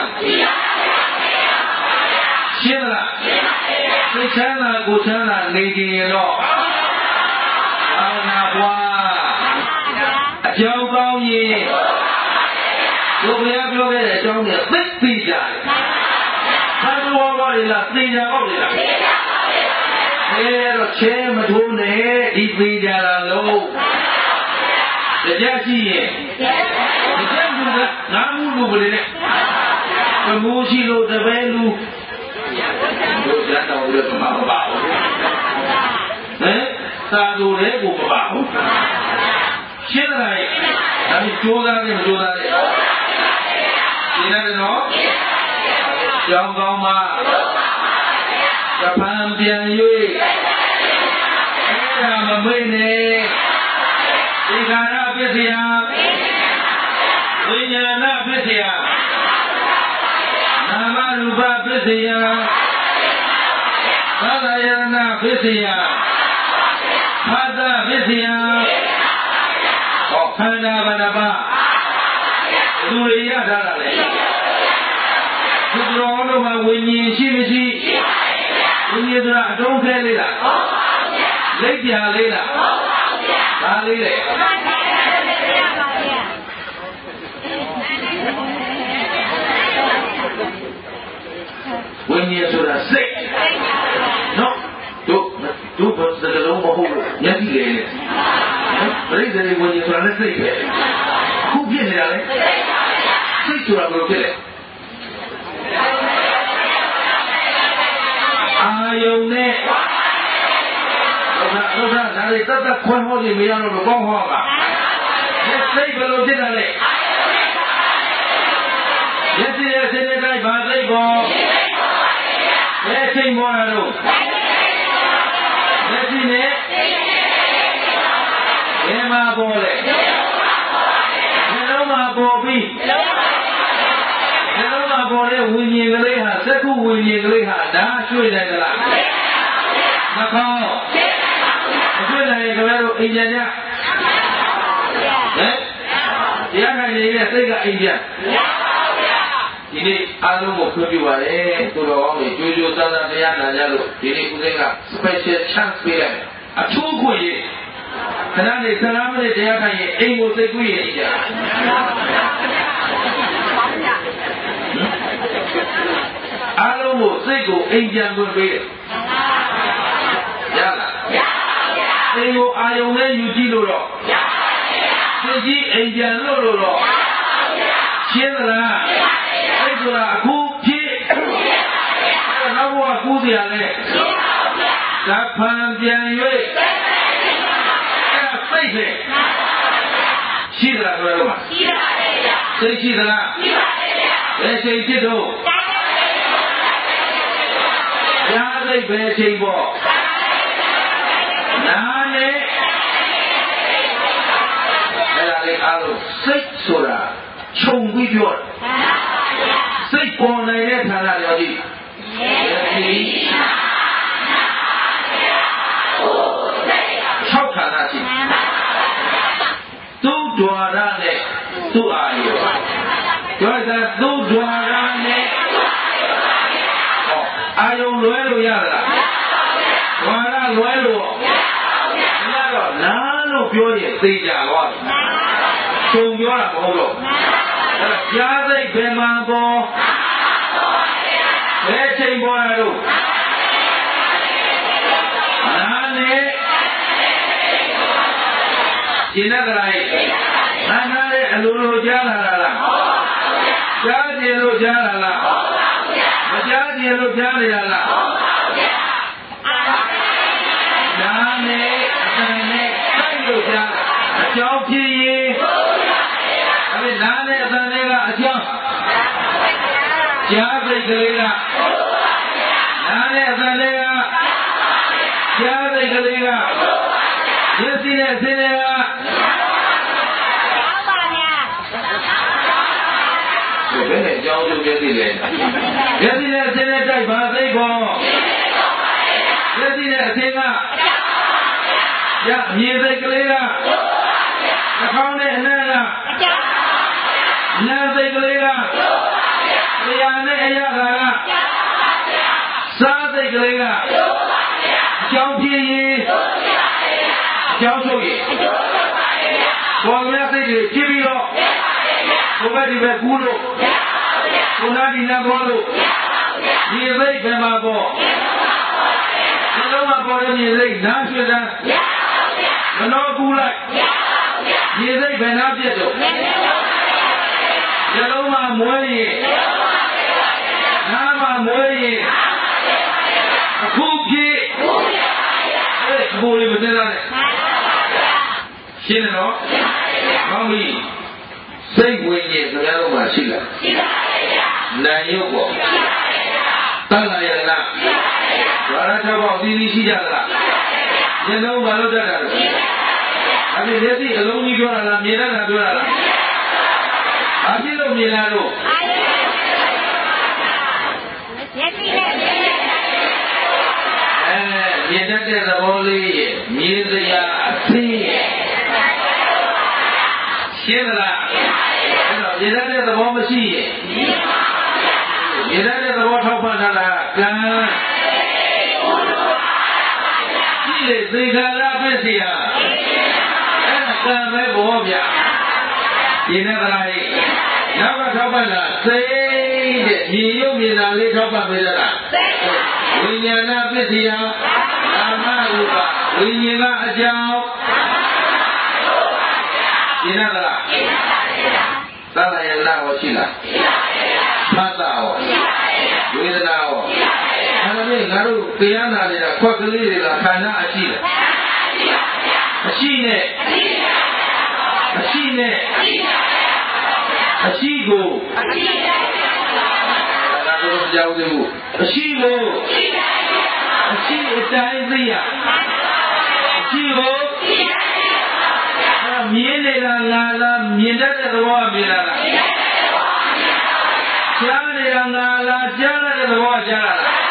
ရှင်းလားသိချမ်းသာကိုချမ်းသာနေကြရင်တော့အာနာဘွားအကြောင်းကောင်းရင်တို့ဘုရားပြောခဲ့တဲ့အကြောင်းတွေသိသိကြတယ်ဘာလို့ဝါပါလဲလားသိကြပေါ့လေလားသိကြပါဘူးအဲတော့ချဲမထိုးနဲ့ဒီသိကြတာလို့တရားရှိရင်တရားမှုကငါမှုလူကလေးနဲ့ဘမိုးရှိလို့တပည့်လူတို့ရတော့ရမှာမပါဘူးဟမ်သာတို့လည်းကိုမပါဘူးရှင်းတယ်ဒါပြီးကြိုးစားတယ်မကြိုးစားတယ်ရှင်းတယ်နော်ကြောင်းကောင်းမှာတပံပြန်၍အဲ့ဒါမမေ့နဲ့ဒီခါရပစ္စယဝိညာဏပစ္စယနာမရူပပစ္စယသာသယနာပစ္စယဖတ်တာပစ္စယဟောခန္ဓာဘဏ္ဍပါလူတွေရထားတာလေသူတော်တို့မှာဝိညာဉ်ရှိမရှိဝိညာဉ်ဆိုတာအတုံးခဲလေးလားလက်ပြလေးလားဒါလေးလေဝိညာဉ်ဆိုတာစိတ်နော်တို့ဘာစကားလုံးမဟုတ်ဘူးမျက်စိလေနော်ပရိသေဝိညာဉ်ဆိုတာလည်းစိတ်ပဲခုဖြစ်နေတာလေစိတ်ဆိုတာဘယ်လိုဖြစ်လဲအာယုန်နဲ့ဟုတ်လားဒါတွေတတ်ခွဲဟောနေမရတော့ကောင်းဟောပါစိတ်ဘယ်လိုဖြစ်တာလဲမျက်စိရဲ့စိတ်နဲ့တိုင်းဘာစိတ်ပေါ်ဘယ်ချိန်ပေါ်လာတော့မျက်စိနဲ့ဘယ်မှာပေါ်လဲနှလုံးမှာပေါ်ပြီးနှလုံးမှာပေါ်တဲ့ဝိညာဉ်ကလေးဟာသက္ကုဝိညာဉ်ကလေးဟာဒါရွှေ့နိုင်သလားမကောင်းမရွှေ့နိုင်ရင်ခင်ဗျားတို့အိမ်ပြန်ကြတရားခံနေတဲ့စိတ်ကအိမ်ပြန်ဒီနေ့အားလုံးကိုခွင့်ပြုပါလေသူတော်ကောင်းတွေကြိုးကြိုးစားစားတရားနာကြလို့ဒီနေ့ဦးစိမ်းက special chance ပေးလိုက်အထူးခွင့်ရခဏနေ15မိနစ်တရားခံရင်အိမ်ကိုစိတ်ကူးရင်ကြအားလုံးကိုစိတ်ကိုအိမ်ပြန်ခွင့်ပေးတယ်ရလားရပါဗျာအိမ်ကိုအာယုံနဲ့ယူကြည့်လို့တော့ရပါဗျာစိတ်ကြီးအိမ်ပြန်လို့တော့ရပါဗျာရှင်းသလားအဲ့ဒါအခုဖြစ်အဲ့နောက်ဘဝကူးစရာလဲသဗ္ဗံပြန်၍အဲ့စိတ်ပဲရှိသလားဆိုတော့ရှိပါတယ်ဗျာစိတ်ရှိသလားရှိပါတယ်ဗျာဘယ်ချိန်ဖြစ်တော့ညာစိတ်ပဲချိန်ပေါ့နာနဲ့အဲ့ဒါလေးအားလုံးစိတ်ဆိုတာခြုံပြီးပြောတာစိတ်ပေါ်နိုင်တဲ့ဌာနရောဒီ6ဌာနရှိသူ့ဒွါရနဲ့သူ့အာယုပြောတာသူ့ဒွါရနဲ့အာယုလွဲလို့ရသလားဒွါရလွဲလို့မရတော့နားလို့ပြောရင်သိကြတော့ခြုံပြောတာမဟုတ်တော့ကြားစိတ်ဘယ်မှာပေါ်ဘယ်ချိန်ပေါ်လာတော့နားနဲ့ရှင်းတဲ့လိုက်နားနဲ့အလိုလိုကြားလာလားကြားကြည့်လို့ကြားလာလားမကြားကြည့်လို့ကြားနေရလားနားနဲ့အတန်နဲ့စိုက်လို့ကြားအကြောင်းဖြစ်ရင်အဲ့နားနဲ့အတန်နဲ့ကအကြောင်းကြားစိတ်ကလေးကနားနဲ့အတန်နဲ့ကကြားစိတ်ကလေးကမျက်စိနဲ့အစင်းနဲ့ကဘယ်နဲ့အကြောင်းကျိုးမျက်စိလဲမျက်စိနဲ့အစင်းနဲ့တိုက်ပါသိခေါ်မျက်စိနဲ့အစင်းကရမြင်စိတ်ကလေးကနှာခေါင်းနဲ့အနံ့ကဉာဏ်စိတ်ကလေးကတရားနဲ့အရာကစားစိတ်ကလေးကအကြောင်းဖြစ်ရင်အကြောင်းချုပ်ရင်ပေါ်ရစိတ်တွေဖြစ်ပြီးတော့ဘုရားဒီဘက်ကူးလို့ဘုရားဒီနာပေါ်လို့ဒီစိတ်ဘယ်မှာပေါ်ဒီလုံးမှာပေါ်တဲ့ဒီစိတ်နားရွှေတန်းမနှောကူးလိုက်ဒီစိတ်ဘယ်နာပြတ်တော့ဒီလုံးမှာမွေးရင်နားမှာမွေးရင်အခုဖြစ်အဲ့ဘိုးလေးမသိလားရှင်းတယ်နော်ဟောပြီစိတ်ဝိညာဉ်ခင်ဗျားတို့မှာရှိလားရှိပါရဲ့ဗျာနာယုတ်ပေါ့ရှိပါရဲ့ဗျာတတ်လာရလားရှိပါရဲ့ဗျာဘာသာ၆ပေါက်သီးသီးရှိကြသလားရှိပါရဲ့ဗျာဉာဏ်လုံးမလို့တတ်တာလို့ရှိပါရဲ့ဗျာအဲ့ဒီမျက်စိအလုံးကြီးပြောတာလားမြင်တတ်တာပြောတာလားဘာဖြစ်လို့မြင်လာတော့မျက်စိနဲ့မြင်တတ်တဲ့သဘောလေးရဲ့မြင်စရာအသိရဲ့ရှင်းလားအဲ့တော့မြင်တတ်တဲ့သဘောမရှိရဲ့မြင်တတ်တဲ့သဘောထောက်ပံ့တာလားကံရှိလေသေခါရပစ္စည်းဟာအဲ့ဒါကံပဲဘောဗျမြင်တတ်လားနောက်ကထောက်ပံ့တာစိတ်တဲ့ညီရုပ်မြင်တာလေးထောက်ပံ့ပေးရတာဝိညာဏပစ္စယနာမရူပဝိညာဉ်ကအကြောင်းရှင်းရလားသာလယနာဟောရှိလားဖတ်တာဟောဝေဒနာဟောအဲ့ဒါနဲ့ငါတို့တရားနာနေတာခွက်ကလေးတွေကခန္ဓာအရှိလားအရှိနဲ့အရှိနဲ့အရှိကိုဒါကတော့ကြောက်သေးဘူးအရှိကိုအရှိအတိုင်းသိရအရှိကိုမြင်နေတာလားမြင်တတ်တဲ့သဘောမြင်တာလားကြားနေတာလားကြားတဲ့သဘောကြားတာလား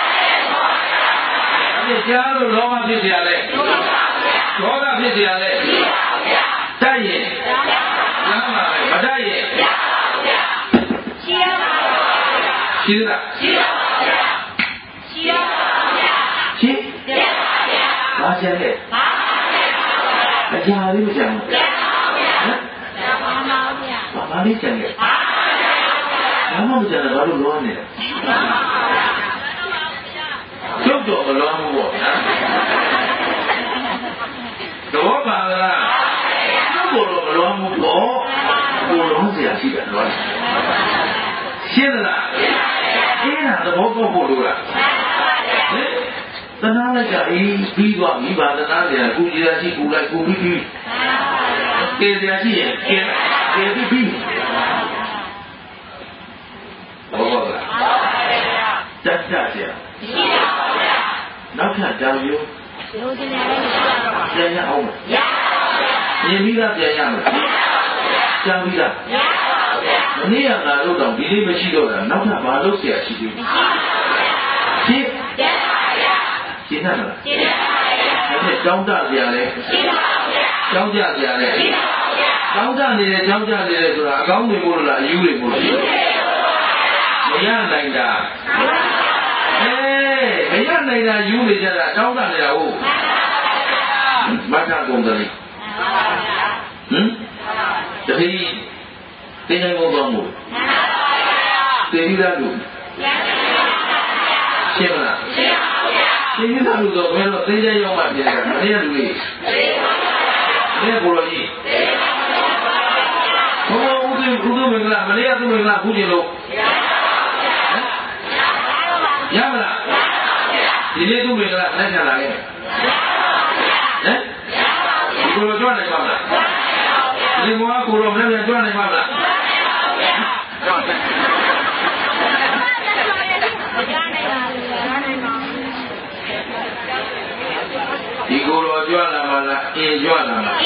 အဲ့ကြားလို့လောဘဖြစ်เสียလဲဒေါသဖြစ်เสียလဲတိုက်ရင်လမ်းပါပဲမတိုက်ရင်ရှိရပါဘူးရှိလားရှိပါဘူးရှိရပါဘူးရှိပါဘူးဘာကျန်လဲအကြာလေးမကျန်ဘူးဘာလေးကျန်လဲဘာမှမကျန်တယ်ဘာလို့လောနေလဲကျုပ်တော့မလောဘူးပေါ့တော့ပါလားကျုပ်တော့မလောဘူးပေါ့ကိုလုံးเสียရှိတယ်လောရှင်းလားအေးလားသဘောပေါက်ဖို့လို့လားသနာလိုက်ကြအေးပြီးသွားပြီပါသနာပြန်ကုကြရရှိကုလိုက်ကုပြီးပြီကဲရရှိရင်ကဲပြီးပြီဟုတ်ပါလားတတ်ကြကြရှိပါပါဗျာနောက်ထပ်ကြောင်ရိုးရိုးတင်ရတယ်ပြန်ရအောင်ရပါဘူးပြင်ပြီးသားပြန်ရမယ်ကြံပြီးသားရပါဘူးဗျာမနေ့ကငါတို့တော့ဒီလေးမရှိတော့တာနောက်ထပ်ဘာလုပ်เสียရှိသေးလဲရှင်းရှင်းတယ်မလားရှင်းပါပါဗျာအဲ့ဒါကြောင်းတစရာလဲရှင်းပါပါဗျာကြောင်းကြစရာလဲရှင်းပါပါဗျာကြောင်းကြနေတယ်ကြောင်းကြနေတယ်ဆိုတာအကောင်းတွေမို့လို့လားအယူတွေမို့လို့မရနိုင်တာမရနိုင်တာယူနေကြတာကြောင်းကြနေတာဟုတ်မတ်တာကုန်တယ်ဟမ်တတိတင်းနေဖို့ကောင်းမို့တင်ပြီးသားလို့ရှင်းမလားရှင်းပါဗျာရှင်းပြီးသားလို့တော့ဘယ်တော့သိကြရောက်မှပြင်တာမနေ့ကလူလေးမနေ့ကကိုလိုကြီးဘုရားဥဒုမင်္ဂလာမနေ့ကသူမင်္ဂလာခုကျင်လို့ရမလားဒီနေ့သူမင်္ဂလာလက်ခံလာခဲ့ဟမ်ကိုလိုကြွနိုင်ပါမလားဒီမောကိုလိုလည်းကြွနိုင်ပါမလားဒီကိုလိုကြွလာမလားအင်းကြွလာမလား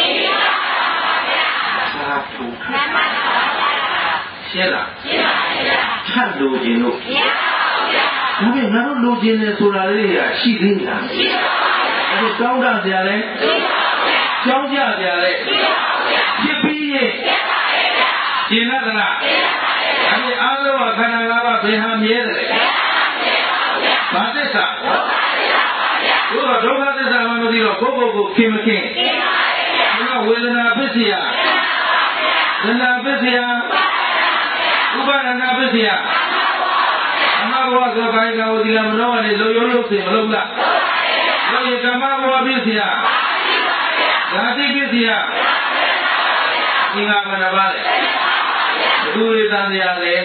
သာဓုရှင်းလားရှင်းပါဗျာထပ်လို့ခြင်းလို့မရပါဘူးဗျာဒါပေမဲ့ငါတို့လိုခြင်းတယ်ဆိုတာလေးတွေကရှိသေးလားရှိပါဘူးအဲ့ဒါတောင်းတစရာလဲရှိပါဘူးကြောင်းကြစရာလဲရှိပါဘူးဖြစ်ပြီးရင်ရှင်းသလားရှင်းပါဘူးအဲ့ဒီအားလုံးကခန္ဓာ၅ပါးဘယ်ဟာမြဲတယ်လဲဘာသစ္စာဒုက္ခသစ္စာမှမသိတော့ကိုယ့်ကိုယ်ကိုခင်မခင်ဝေဒနာပစ္စယသနာပစ္စယဥပါဒနာပစ္စယအမဘောသောကာယကဝတိလမနောကနေလုံရုံလို့စေမလုံးလားလို့ရကမ္မဘောပစ္စယဓာတိပစ္စယသင်္ဃာမနပါလေဘုရားတန်တရားလဲ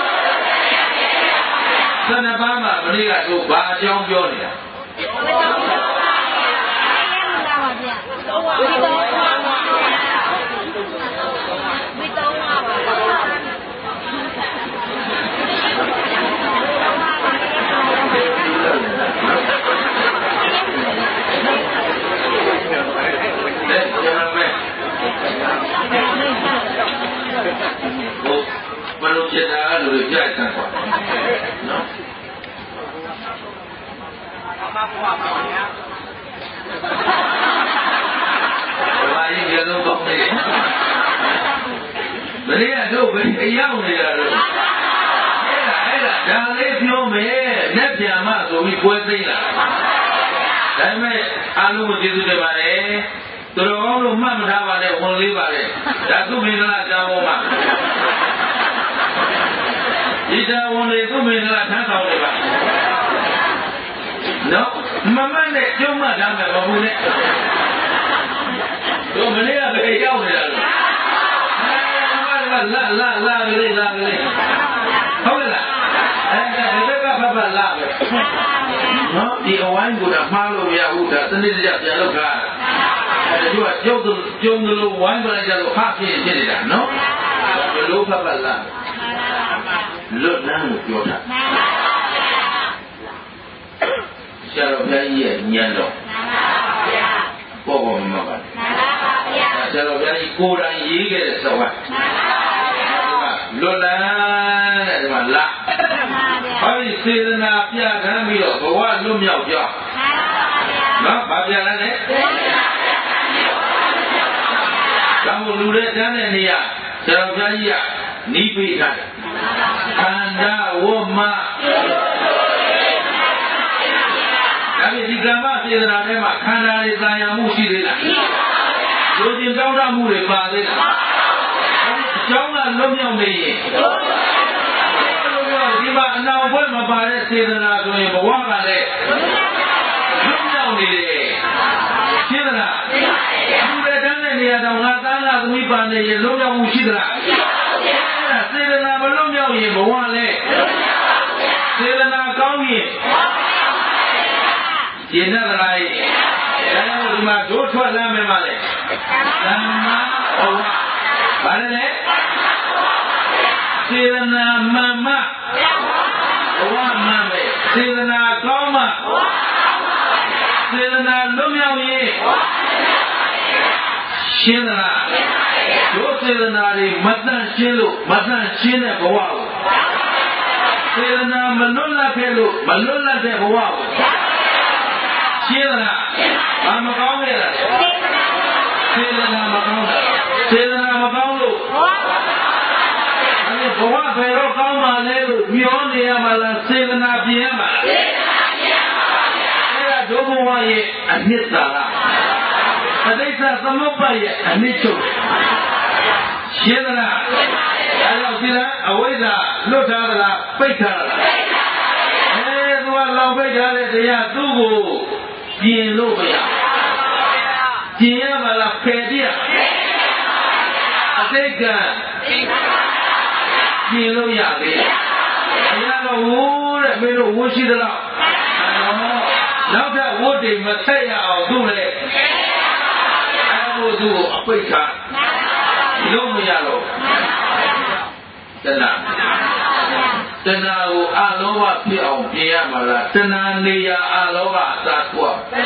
သနပါမှာမနေ့ကတို့ဘာအကြောင်းပြောနေတာမလို့ဖြစ်တာလို့ကြိုက်တယ်ကွာနော်အမဘုရားပါဗျာဘာကြီးကြလို့ကောင်းနေဘယ်ရတော့ဘယ်အရောက်နေတာလို့အဲ့ဒါဒါလေးပြောမယ်လက်ပြန်မဆိုပြီးပွဲသိမ့်လာဒါပေမဲ့အားလုံးကိုကျေးဇူးတင်ပါတယ်သူတော်ကောင်းလို့မှတ်မထားပါနဲ့ဝန်လေးပါလေဒါသူမင်္ဂလာကြောင်းပေါ်မှာဒီတာဝန်တွေကိုမင်္ဂလာထမ်းဆောင်နေပါနော်မမနဲ့ကျုံးမထားမယ်မဟုတ်နဲ့တို့မနေ့ကပဲရောက်နေတာလို့လာကလေးဟုတ်လားဒီဘက်ကဖတ်လာပဲနော်ဒီအဝိုင်းကိုတော့မှားလို့မရဘူးဒါစနစ်တကျပြန်လုပ်တာတို့ကကျုံလို့ဝိုင်းပလိုက်ကြလို့ဟာဖြစ်နေတာနော်ဘယ်လိုဖတ်လာလွတ်လန်းလို့ပြောတာဆရာတော်ဘုရားကြီးရဲ့ဉာဏ်တော်ပေါ်ပေါ်မှာပါဆရာတော်ဘုရားကြီးကိုယ်တိုင်ရေးခဲ့တဲ့ဆောင်းလွတ်လန်းတဲ့ဒီမှာလာဟောဒီစေတနာပြဋ္ဌာန်းပြီးတော့ဘဝလွတ်မြောက်ကြောင်းနော်ဗာပြလာတယ်ကောင်းလူတဲ့တန်းတဲ့နေရာဆရာတော်ဘုရားကြီးကနီးပေးထားတယ်ခန္ဓာဝမဒါပေဒီကမ္မစေတနာထဲမှာခန္ဓာတွေသာယာမှုရှိသေးလားလူချင်းတောင်းတမှုတွေပါသေးလားအကြောင်းကလွတ်မြောက်နေရင်ဒီမှာအနာဘွဲ့မပါတဲ့စေတနာဆိုရင်ဘဝကလည်းလွတ်မြောက်နေတယ်ရှင်းသလားလူတွေတန်းတဲ့နေရာတော့ငါသားလာသမီးပါနေရင်လွတ်မြောက်မှုရှိသလားစေတနာမလွတ်မြောက်ရင်ဘဝလည်းစေတနာကောင်းရင်ကျင့်တဲ့လားဒါကြောင့်ဒီမှာဒုထွက်လာမယ်မလဲဓမ္မဘဝဘာလဲစေတနာမှန်မှဘဝမှန်ပဲစေတနာကောင်းမှစေတနာလွတ်မြောက်ရင်ရှင်းသလားဒုစေတနာတွေမတန့်ရှင်းလို့မတန့်ရှင်းတဲ့ဘဝကိုစေတနာမလွတ်လပ်ခဲ့လို့မလွတ်လပ်တဲ့ဘဝကိုရှင်းသလားဘာမကောင်းခဲ့လားစေတနာမကောင်းတာစေတနာမကောင်းလို့ဘဝဘယ်တော့ကောင်းပါလဲလို့မျောနေရမှာလားစေတနာပြင်ရမှာလားစေတနာပြင်ရမှာပါဗျာအဲ့ဒါဒုဘဝရဲ့အနှစ်သာရပဋိစ္စသမုပ္ပါဒ်ရဲ့အနှစ်ချုပ်ရှင်းသလားအဲ့တော့ဒီလားအဝိဇ္ဇာလွတ်ထားသလားပိတ်ထားသလားသူကလောင်ပိတ်ထားတဲ့တရားသူ့ကိုပြင်လို့မရပြင်ရမှာလားဖယ်ပြရအတိတ်ကပြင်လို့ရသေးတယ်။ဘုရားတော်ဝိုးတဲ့မင်းတို့ဝိုးရှိသလား။နောက်ထပ်ဝိုးတွေမဆက်ရအောင်သူ့လေ။အဲဒါကိုသူ့ကိုအပိတ်ထားလုံးမရတော့တဏှာကိုအလောဘဖြစ်အောင်ပြင်ရမှာလားတဏှာနေရာအလောဘအသာကွာတ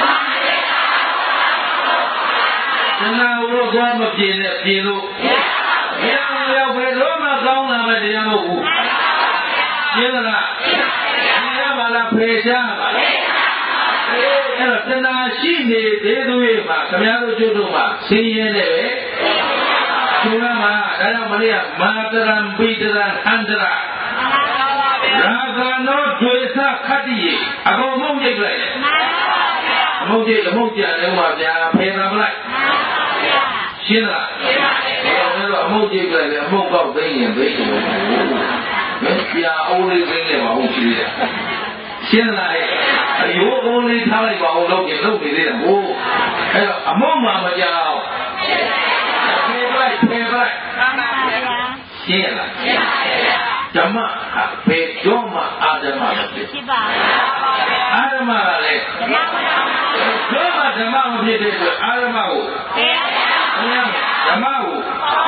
ဏှာကိုတော့မပြင်နဲ့ပြင်လို့ဘယ်ရောက်ပဲတော့မှကောင်းလာမယ်တရားမဟုတ်ဘူးရှင်းသလားရှင်းပါလားဖေရှားပါအဲ့တော့တဏှာရှိနေသေးသူရဲ့မှာခင်ဗျားတို့ကျွတ်တို့မှာဆင်းရဲနေပဲသူကမှာဒါကြောင့်မလေးကမာတရံပိတရံအန္တရာရာဂနောဒွေသခတ္တိအကုန်မုံကြိတ်လိုက်မုံကြိတ်မုံကြတယ်ဟောဗျာဖေတာမလိုက်ရှင်းလားအမုတ်ကြိတ်လိုက်တယ်အမုတ်ကောက်သိရင်သိတယ်မပြာအိုးလေးသိနေပါဦးရှိတယ်ရှင်းလားအယိုးအိုးလေးထားလိုက်ပါဦးလုပ်ရင်လုပ်နေသေးတယ်ဟိုအဲ့တော့အမုတ်မှမကြောက်ဖေလိုက်မှန်ပါဗျာရှင်းလားရှင်းပါဗျာဓမ္မဖေတော့မှအာဓမ္မပဲဖြစ်ပါအာဓမ္မကလည်းဓမ္မမဖြစ်တဲ့အတွက်အာဓမ္မကိုဓမ္မကို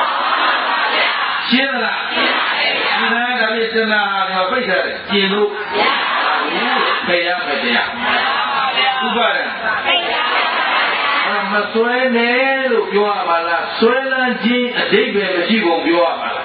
ရှင်းလားရှင်းပါဗျာဒါပြည့်စနာဟာပိတ်ထားတယ်ကျင်လို့ဖေရမယ်တရားဥပါဒံမဆွဲနဲ့လို့ပြောရပါလားဆွဲလန်းခြင်းအဓိပ္ပာယ်မရှိဘူးပြောရပါလား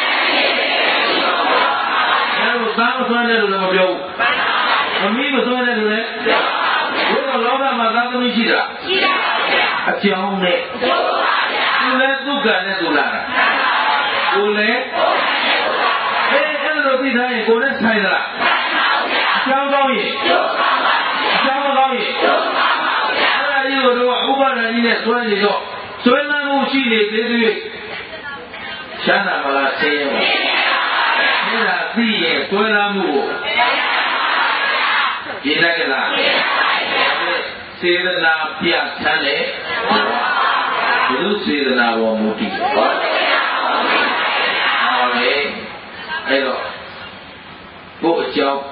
အဲ့လိုသားမဆွဲနဲ့လို့လည်းမပြောဘူးသမီးမဆွဲနဲ့လို့လည်းဘုရားလောကမှာသားသမီးရှိတာရှိပါဗျာအကြောင်းနဲ့ပြောပါဗျာသူလည်းသူကလည်းသူလာတာကိုလည်းအဲ့လိုသိထားရင်ကိုလည်းဆိုင်သလားအကြောင်းကောင်းရင်အကြောင်းမကောင်းရင်ဒီလိုတော့ဥပါဒဏ်ကြီးနဲ့ဆွဲနေတော့ဆွဲလန်းမှုရှိနေသေးသေးချမ်းသာမလားဆင်းရဲပါဘုရားသိရင်ဆွဲလမ်းမှုကိုဒီလိုကလားစေတနာပြတ်ထမ်းတဲ့ဘုသူစေတနာပေါ်မူတည်ဟုတ်လေအဲ့တော့ကိုယ်အကြောင်း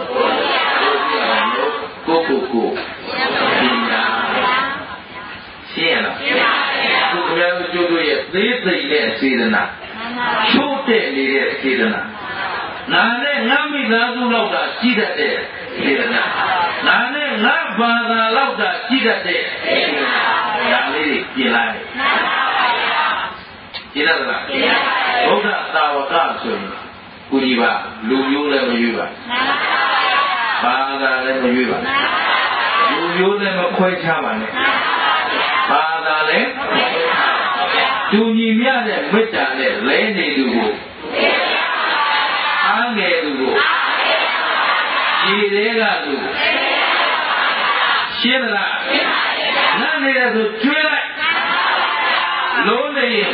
ကိုပညာရှင်းရလားကိုယ်ပြောကျိုးတို့ရဲ့သေးသိမ့်တဲ့စေတနာချိုးတဲ့နေတဲ့စေတနာငါနဲ့ငါမိသားစုလောက်တာရှိတတ်တဲ့စေတနာငါနဲ့ငါဘာသာလောက်တာရှိတတ်တဲ့စေတနာဒါလေးပြင်လိုက်ပြင်ရလားဘုရားတာဝကဆိုရင်ကိုကြီးပါလူမျိုးလည်းမရွေးပါဘာသာလည်းမရွေးပါလူမျိုးလည်းမခွဲခြားပါနဲ့ဘာသာလည်းသူညီမြတဲ့မေတ္တာနဲ့လဲနေသူကိုအားငယ်သူကိုခြေသေးကသူရှင်းမလားနတ်နေရဆိုကျွေးလိုက်လုံးနေရင်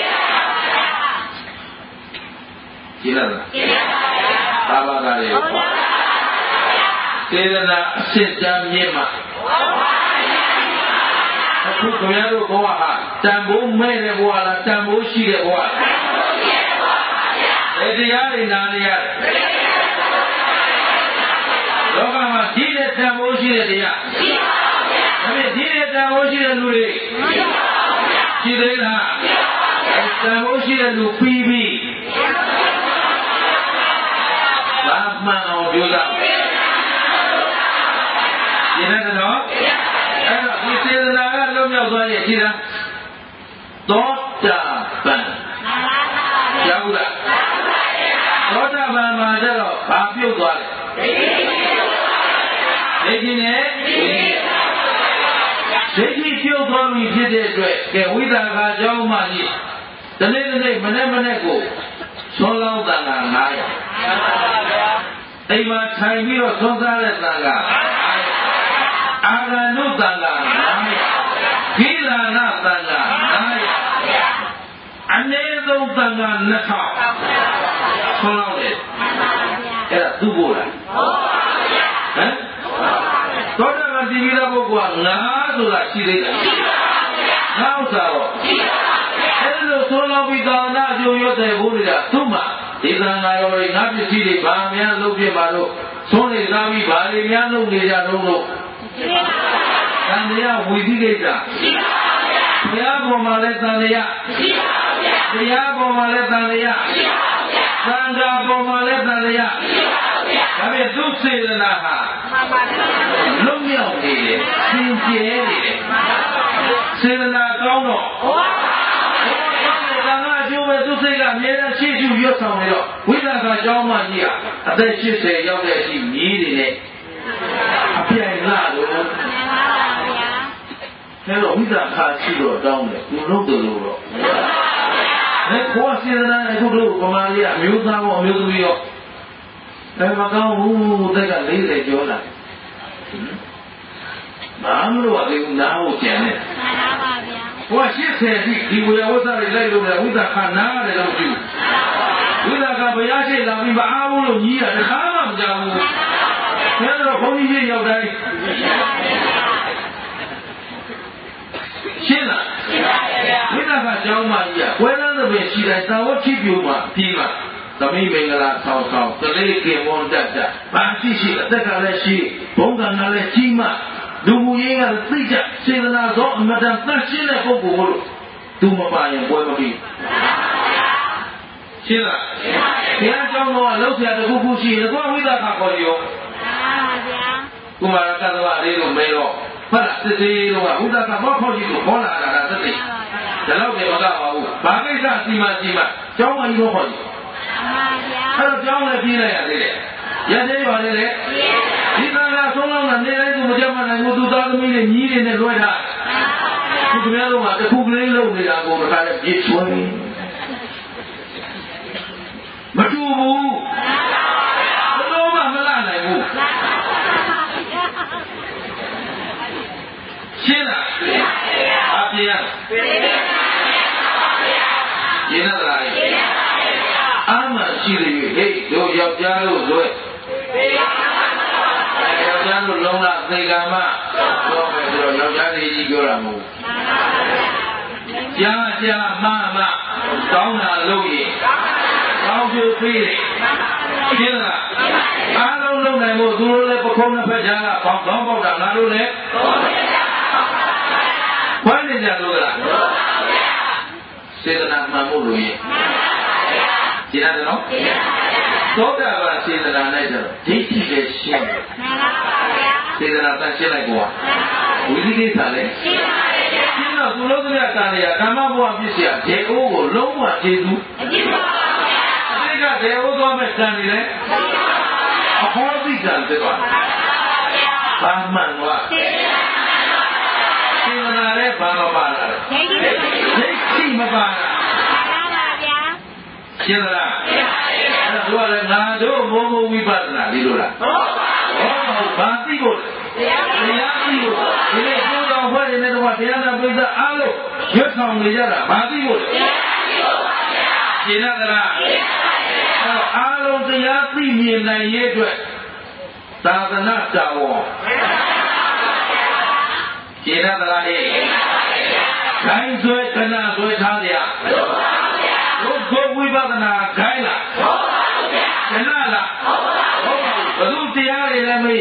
ရှင်းလားဘာဘာသာလေးစေတနာအစစ်တမ်းမြင့်မှာအခုခင်ဗျားတို့ဘဝဟာတန်ဖိုးမဲ့တဲ့ဘဝလားတန်ဖိုးရှိတဲ့ဘဝလားတရားတွေနားနေရတယ်လောကမှာဒီတဲ့တန်ဖိုးရှိတဲ့တရားရှိပါဘူးဗျာဒါပေမဲ့ဒီတဲ့တန်ဖိုးရှိတဲ့လူတွေရှိသေးလားတန်ဖိုးရှိတဲ့လူပြီးပြီဘာမှန်အောင်ပြောတာဒီနေ့တော့အဲ့တော့ဒီစေတနာကလုံးမြောက်သွားရဲ့ရှိတာသောတာပန်ကြားဘူးလားသောတာပန်မှာကျတော့ဘာပြုတ်သွားလဲဒိဋ္ဌိနဲ့ဒိဋ္ဌိပြုတ်သွားပြီဖြစ်တဲ့အတွက်ကဲဝိသကာကြောင်းမှကြီးဒီနေ့မနေ့ကိုသွန်လောင်းတန်ခါ900အိမ်မှာထိုင်ပြီးတော့သွန်စားတဲ့တန်ခါအာဂန္တုတန်ခါ900ခိလာနတန်ခါ900အနည်းဆုံးတန်ခါ2000သွန်လောင်းတယ်အဲ့ဒါသူ့ဖို့လားဟမ်သောတာပန်တိပိဋကပုဂ္ဂိုလ်ကငါဆိုတာရှိသေးတယ်ငါဥစ္စာတော့အဲ့လိုသွန်လောင်းပြီးသာနာအကျိုးရွတ်တဲ့ဘုရားသူ့မှာဒီသံဃာတော်တွေငါပစ္စည်းတွေဘာများလုပ်ပြပါတော့သွန်နေသားပြီးဘာတွေများလုပ်နေကြတော့လို့သံဃာဝီသိကိစ္စဘုရားပေါ်မှာလည်းသံဃာတရားပေါ်မှာလည်းသံဃာသံဃာပေါ်မှာလည်းသံဃာဒါပေမဲ့သူစေတနာဟာလုံးမြောက်နေတယ်သင်ကျဲနေတယ်စေတနာကောင်းတော့သူစိတ်ကအမြဲတမ်းရှေ့ရှုရွတ်ဆောင်နေတော့ဝိသကာကျောင်းမကြီးကအသက်80ရောက်တဲ့အထိမြည်နေတယ်အပြိုင်လာတော့အဲတော့ဝိသကာရှိတော့တောင်းတယ်သူလုပ်တယ်လို့တော့အဲကိုယ်စေတနာအခုတို့ဗမာလေးကအမျိုးသားရောအမျိုးသမီးရောအဲမကောင်းဘူးတက်က40ကျော်လာဘာမလို့အသေးဘူးနားဖို့ကျန်နေဘုရား80တိဒီဝေယဝတ္တတွေလိုက်လို့လည်းဝိသခနာတယ်လို့ပြုဝိသခဘုရားရှိလာပြီးမအားဘူးလို့ကြီးတာတခါမှမကြောက်ဘူးဒါတော့ဘုန်းကြီးကြီးရောက်တိုင်းရှင်းလားဝိသခကျောင်းမကြီးကဝဲလန်းသဘင်ရှိတိုင်းသာဝတိပြိုမှာပြီးမှာသမီးမင်္ဂလာဆောင်ကလေးကေဝွန်တတ်ဘာရှိအသက်ကလည်းရှိဘုံကံကလည်းကြီးမှလူမှုရေးကသိကြစေတနာသောအမတန်သတ်ရှင်းတဲ့ပုဂ္ဂိုလ်ကိုသူမပါရင်ပွဲမပြီးရှင်းလားဘုရားကျောင်းတော်ကလောက်ဆရာတခုခုရှိရင်ကိုယ်ဝိသခခေါ်ရောကုမာရကသဝလေးတို့မဲတော့ဟုတ်လားစစ်သေးတော့ဝိသခမောခေါ်ကြည့်လို့ခေါ်လာတာဒါသက်သေဒါတော့ပဲမကပါဘူးဘာကိစ္စစီမံကျောင်းမကြီးတော့ခေါ်ကြည့်အဲ့တော့ကျောင်းလည်းပြီးလိုက်ရသေးတယ်ရသေးပါလေဒီကံကဆုံးလောင်းတာနေတိုင်းကိုမကြမ်းမနိုင်ဘူးသူသားသမီးတွေညီးတွေနဲ့လွှဲထားသူခင်ဗျားတို့ကတခုကလေးလုပ်နေတာကိုတခါတည်းပြေချွေးမတူဘူးဘယ်တော့မှမလာနိုင်ဘူးရှင်းလားအပြည့်ရင်းလားအာမရှိသေးဘူးဟေ့တို့ရယောက်ျားတို့ဇွဲယောက်ျားတို့လုံးလာသေကမပြောမယ်ဆိုတော့ယောက်ျားလေးကြီးပြောတာမဟုတ်ကြားမတောင်းတာလို့ရင်တောင်းကျိုးပေးတယ်ရှင်းလားအားလုံးလုံးနိုင်ဖို့သူတို့လည်းပခုံးနှစ်ဖက်ကြားကပေါင်းပေါက်တာငါတို့လည်းခွဲနေကြလို့လားစေတနာမှန်ဖို့လို့ရင်ရှင်းရတယ်နော်သောတာပန်စေတနာနဲ့ကျတော့ဒိဋ္ဌိလည်းရှင်းတယ်မှန်ပါဗျာစေတနာတန်ရှင်းလိုက်ကွာဝိသိကိစ္စလည်းရှင်းပါတယ်ရှင်းတော့သူလုံးသမျှကံတွေကကာမဘဝပြည့်စရာဒေအိုးကိုလုံးဝကျေစုအပြည့်ပါဗျာအတိတ်ကဒေအိုးသွားမဲ့ကံတွေလည်းအဟောတိကံဖြစ်သွားတယ်ဘာမှန်သွားစေတနာလည်းဘာမပါလားဒိဋ္ဌိမပါလားရှင်းလားအဲ့တော့လည်းငါတို့ဘုံဘုံဝိပဿနာဒီလိုလားဟုတ်ဘာသိဖို့တရားသိဖို့ဒီနေ့ကိုယ်တော်ဖွဲ့နေတဲ့တော့တရားနာပိဿအားလုံးရွတ်ဆောင်နေကြတာဘာသိဖို့ရှင်းလားအားလုံးတရားသိမြင်နိုင်ရဲ့အတွက်သာသနာတော်ဝန်ရှင်းလားဟဲ့ခိုင်းဆွဲခဏဆွဲထားကြတို့ဝိပဿနာခိုင်းလားဟုတ်ပါဘူးဗျာခဏလားဟုတ်ပါဘူးဘယ်သူတရားတွေလဲမေး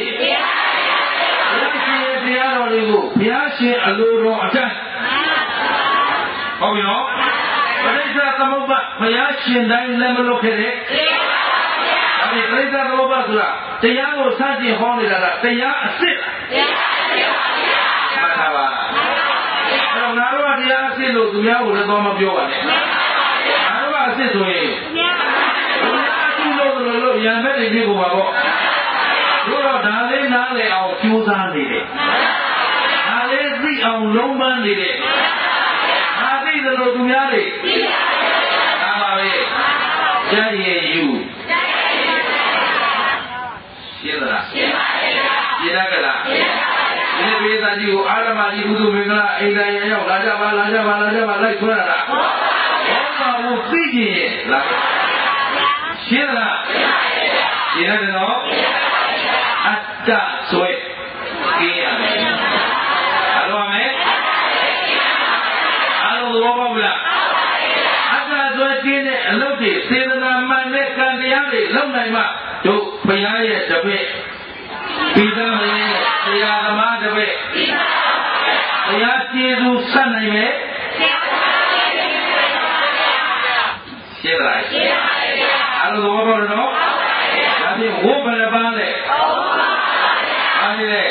တရားတော်တွေကိုဘုရားရှင်အလိုတော်အတိုင်းဟုတ်ပြီနော်ပရိစ္ဆေသမုပ္ပါဘုရားရှင်တိုင်းလည်းမလုပ်ခဲ့တဲ့အဲဒီပရိစ္ဆေသမုပ္ပါဆိုတာတရားကိုစတင်ဟောနေတာကတရားအစ်စ်မှတ်ထားပါအဲ့တော့ငါတို့ကတရားအစ်စ်လို့သူများကိုလည်းတော့မပြောပါနဲ့အစ်စ်ဆိုရင်သူ့လို့ရံမဲ့တွေဖြစ်ကုန်ပါပေါ့တို့တော့ဒါလေးနားလည်အောင်ကြိုးစားနေတယ်ဒါလေးသိအောင်လုံးပန်းနေတယ်ဒါသိတယ်လို့သူများတွေဒါပါပဲကြည့်ရဲ့ယူရှင်းလားရှင်းပါပြီရှင်းရကြလားရှင်းပါပြီဒီဘေးသားကြီးကိုအာရမကြီးဘုသူမင်္ဂလာအိမ်တိုင်းရောက်လာကြပါလိုက်ဆွဲရတာဘူးသိကြရဲ့လားရှင်းလားရှင်းရတယ်နော်အတ္တဆွဲကြည့်ရမယ်အလုံးမယ်အလုံးသဘောပေါက်လားအတ္တဆွဲကြည့်တဲ့အလုပ်တွေစေတနာမှန်တဲ့ကံတရားတွေလုပ်နိုင်မှတို့ဘုရားရဲ့တပည့်ပြီးသားမင်းတရားသမားတပည့်ဘုရားကျေးဇူးဆက်နိုင်မယ်ရှင်းလားရှင်းပါပြီအဲ့လိုသဘောပေါက်တော့ဒါဖြင့်ဝိပ္ပလပန်းလေအားရလေ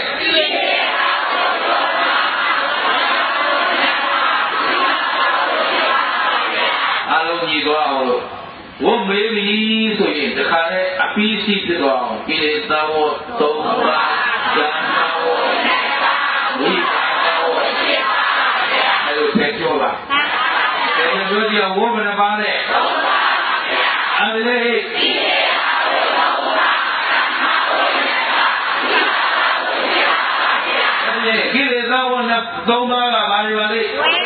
အလုံးကြီးသွားအောင်လို့ဝိမေးပြီဆိုရင်တခါနဲ့အပီးစီဖြစ်သွားအောင်ကိလေသာဝတ်သုံးပါးဇာနာဝတ်ဝိပါဒဝတ်အဲ့လိုထည့်ပြောပါတယ်ပြောကြည့်ဝိပ္ပလပန်းလေအဲ့လေကိလေသာဝနဲ့သုံးပါးကဘာတွေပါလဲ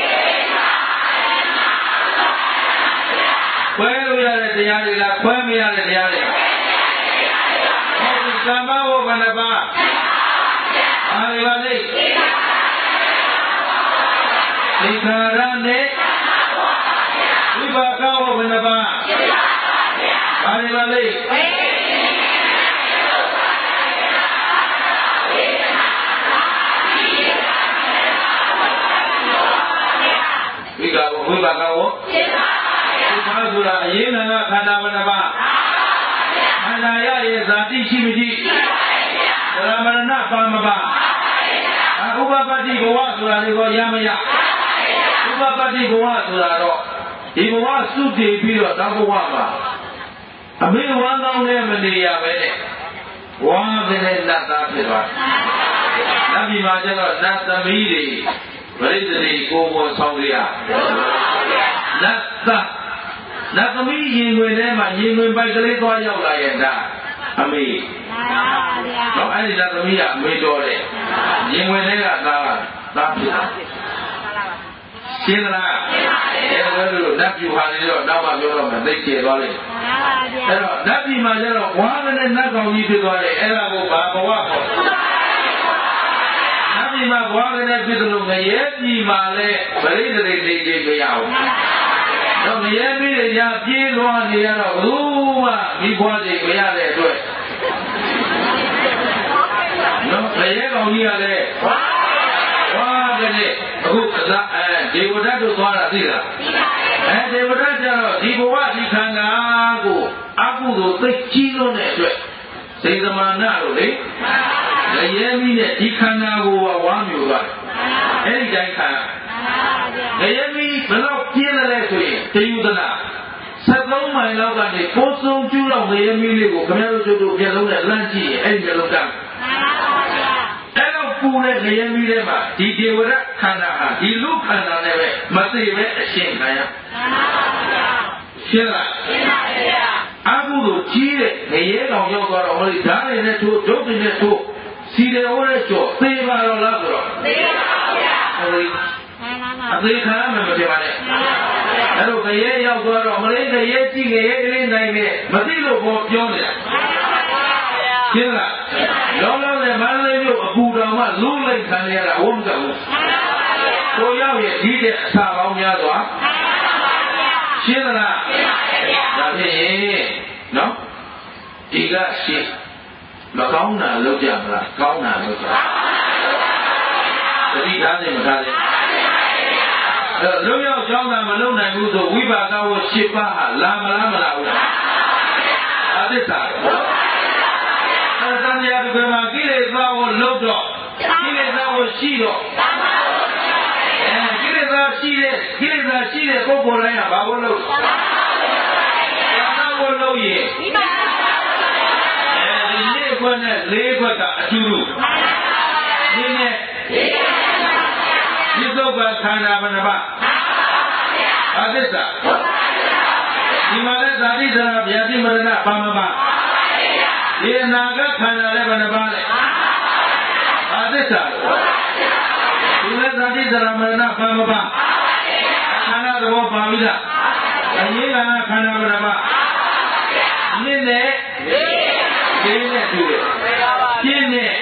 ခွဲလို့ရတဲ့တရားတွေလားခွဲမရတဲ့တရားတွေဟုတ်ပြီကာမဝဘယ်နှပါးဘာတွေပါလဲသင်္ခါရနဲ့ဝိပါကဝဘယ်နှပါးဘာတွေပါလဲဝိပါကဝဆိုတာအရေးနာခန္ဓာဘယ်နှပါးခန္ဓာရရဲ့ဇာတိရှိမရှိသရမရဏပါမပါဥပပတ္တိဘဝဆိုတာဒီကိုရမရဥပပတ္တိဘဝဆိုတာတော့ဒီဘဝစုတည်ပြီးတော့နောက်ဘဝမှာအမေဝမ်းကောင်းနဲ့မနေရပဲနဲ့ဝမ်းပဲနဲ့နတ်သားဖြစ်သွားတယ်။နတ်ပြည်မှာကျတော့နတ်သမီးတွေပရိသေတိကိုယ်ပေါ်ဆောင်ရနတ်သားနတ်သမီးရင်ွယ်ထဲမှာရင်ွယ်ပိုက်ကလေးသွားရောက်လာရဲ့ဒါအမေတော့အဲ့ဒီနတ်သမီးကအမေတော်တယ်ရင်ွယ်ထဲကသားဖြစ်တာရှရှင်းလားအဲ့လိုနတ်ပြူဟာလေးတော့နောက်မှပြောတော့မှသိကျသွားလိမ့်အဲ့တော့နတ်ပြည်မှာကျတော့ဝါးနဲ့နတ်ကောင်ကြီးဖြစ်သွားတယ်အဲ့ဒါကိုဘာဘဝခေါ်နတ်ပြည်မှာဝါးနဲ့ဖြစ်တယ်လို့ငရဲပြည်မှာလည်းပရိသေတွေနေကြမရဘူးတော့ငရဲပြည်တွေညာပြေးသွားနေရတော့ဘူးမှမိဘွားတွေမရတဲ့အတွက်နော်ငရဲကောင်ကြီးကလည်းဝါးနဲ့အခုဒေဝဒတ်တို့သွားတာသိလားဒေဝဒတ်ကျတော့ဒီဘဝဒီခန္ဓာကိုအကုသိုလ်သိကြီးလွန်းတဲ့အတွက်စေတမာနတို့လေရဲမီးနဲ့ဒီခန္ဓာကိုဝါမျိုးသွားတယ်အဲ့ဒီတိုင်းခန္ဓာရဲမီးဘယ်တော့ပြင်းလဲဆိုရင်တယုဒနာ73မိုင်လောက်ကနေပိုးဆုံးကျူးတော့ရဲမီးလေးကိုခမရတို့တို့ပြလုံးနဲ့လမ်းကြည့်ရင်အဲ့ဒီလုံးကအဲ့တော့ပူတဲ့ရဲမီးထဲမှာဒီဒေဝရခန္ဓာဟာဒီလူခန္ဓာနဲ့ပဲမသိပဲအရှင်းခံရရှင်းလားရှင်းပါဗျာအကုသိုလ်ကြီးတဲ့ငရဲကောင်ရောက်သွားတော့ဟောဒီဓာတ်တွေနဲ့ထိုးဒုတ်တွေနဲ့ထိုးစီတယ်ဟောတဲ့ကျော်သေပါတော့လားဆိုတော့သေပါဗျာဟောဒီအသေးခံမှမဖြစ်ပါနဲ့အဲ့တော့ငရဲရောက်သွားတော့မလေးငရဲကြည့်ငရဲကလေးနိုင်နေမသိလို့ဘောပြောနေတာရှင်းလားလောလောနဲ့မန္တလေးမြို့အပူတော်မှလူးလိုက်ခံရတာဝုန်းကဘူးကိုရောက်ရဲ့ဒီတဲ့အစာပေါင်းများစွာရှင်းလားဒါဖြင့်နော်ဒီကရှင်းမကောင်းတာလုပ်ကြမလားကောင်းတာလုပ်ကြတတိထားနေမထားနေအဲ့လုံရောက်ကြောင်းတာမလုံနိုင်ဘူးဆိုဝိပါကဝ၈ပါးဟာလာမလားမလာဘူးလားအသစ္စာအဲ့တန်ရာဒီမှာကိလေသာကိုလုံတော့ကိလေသာကိုရှိတော့ကိလေသာရှိတဲ့ပုဂ္ဂိုလ်တိုင်းကဘာကိုလုပ်ကိုလုပ်ရင်ဒီနေ့ခွက်နဲ့၄ခွက်ကအတူတူဒီနေ့ဒီသုတ်ကခန္ဓာဘယ်နှပါအသစ္စာဒီမှာလည်းဇာတိဇရာဗျာတိမရဏဘာမပါဒီအနာဂတ်ခန္ဓာလည်းဘယ်နှပါလဲအသစ္စာဒီလည်းဇာတိဇရာမရဏဘာမပါခန္ဓာသဘောပါပြီလားအရေးကခန္ဓာဘယ်နှပါနည်းနဲ့လေးနဲ့တူတယ်ရှင်းနဲ့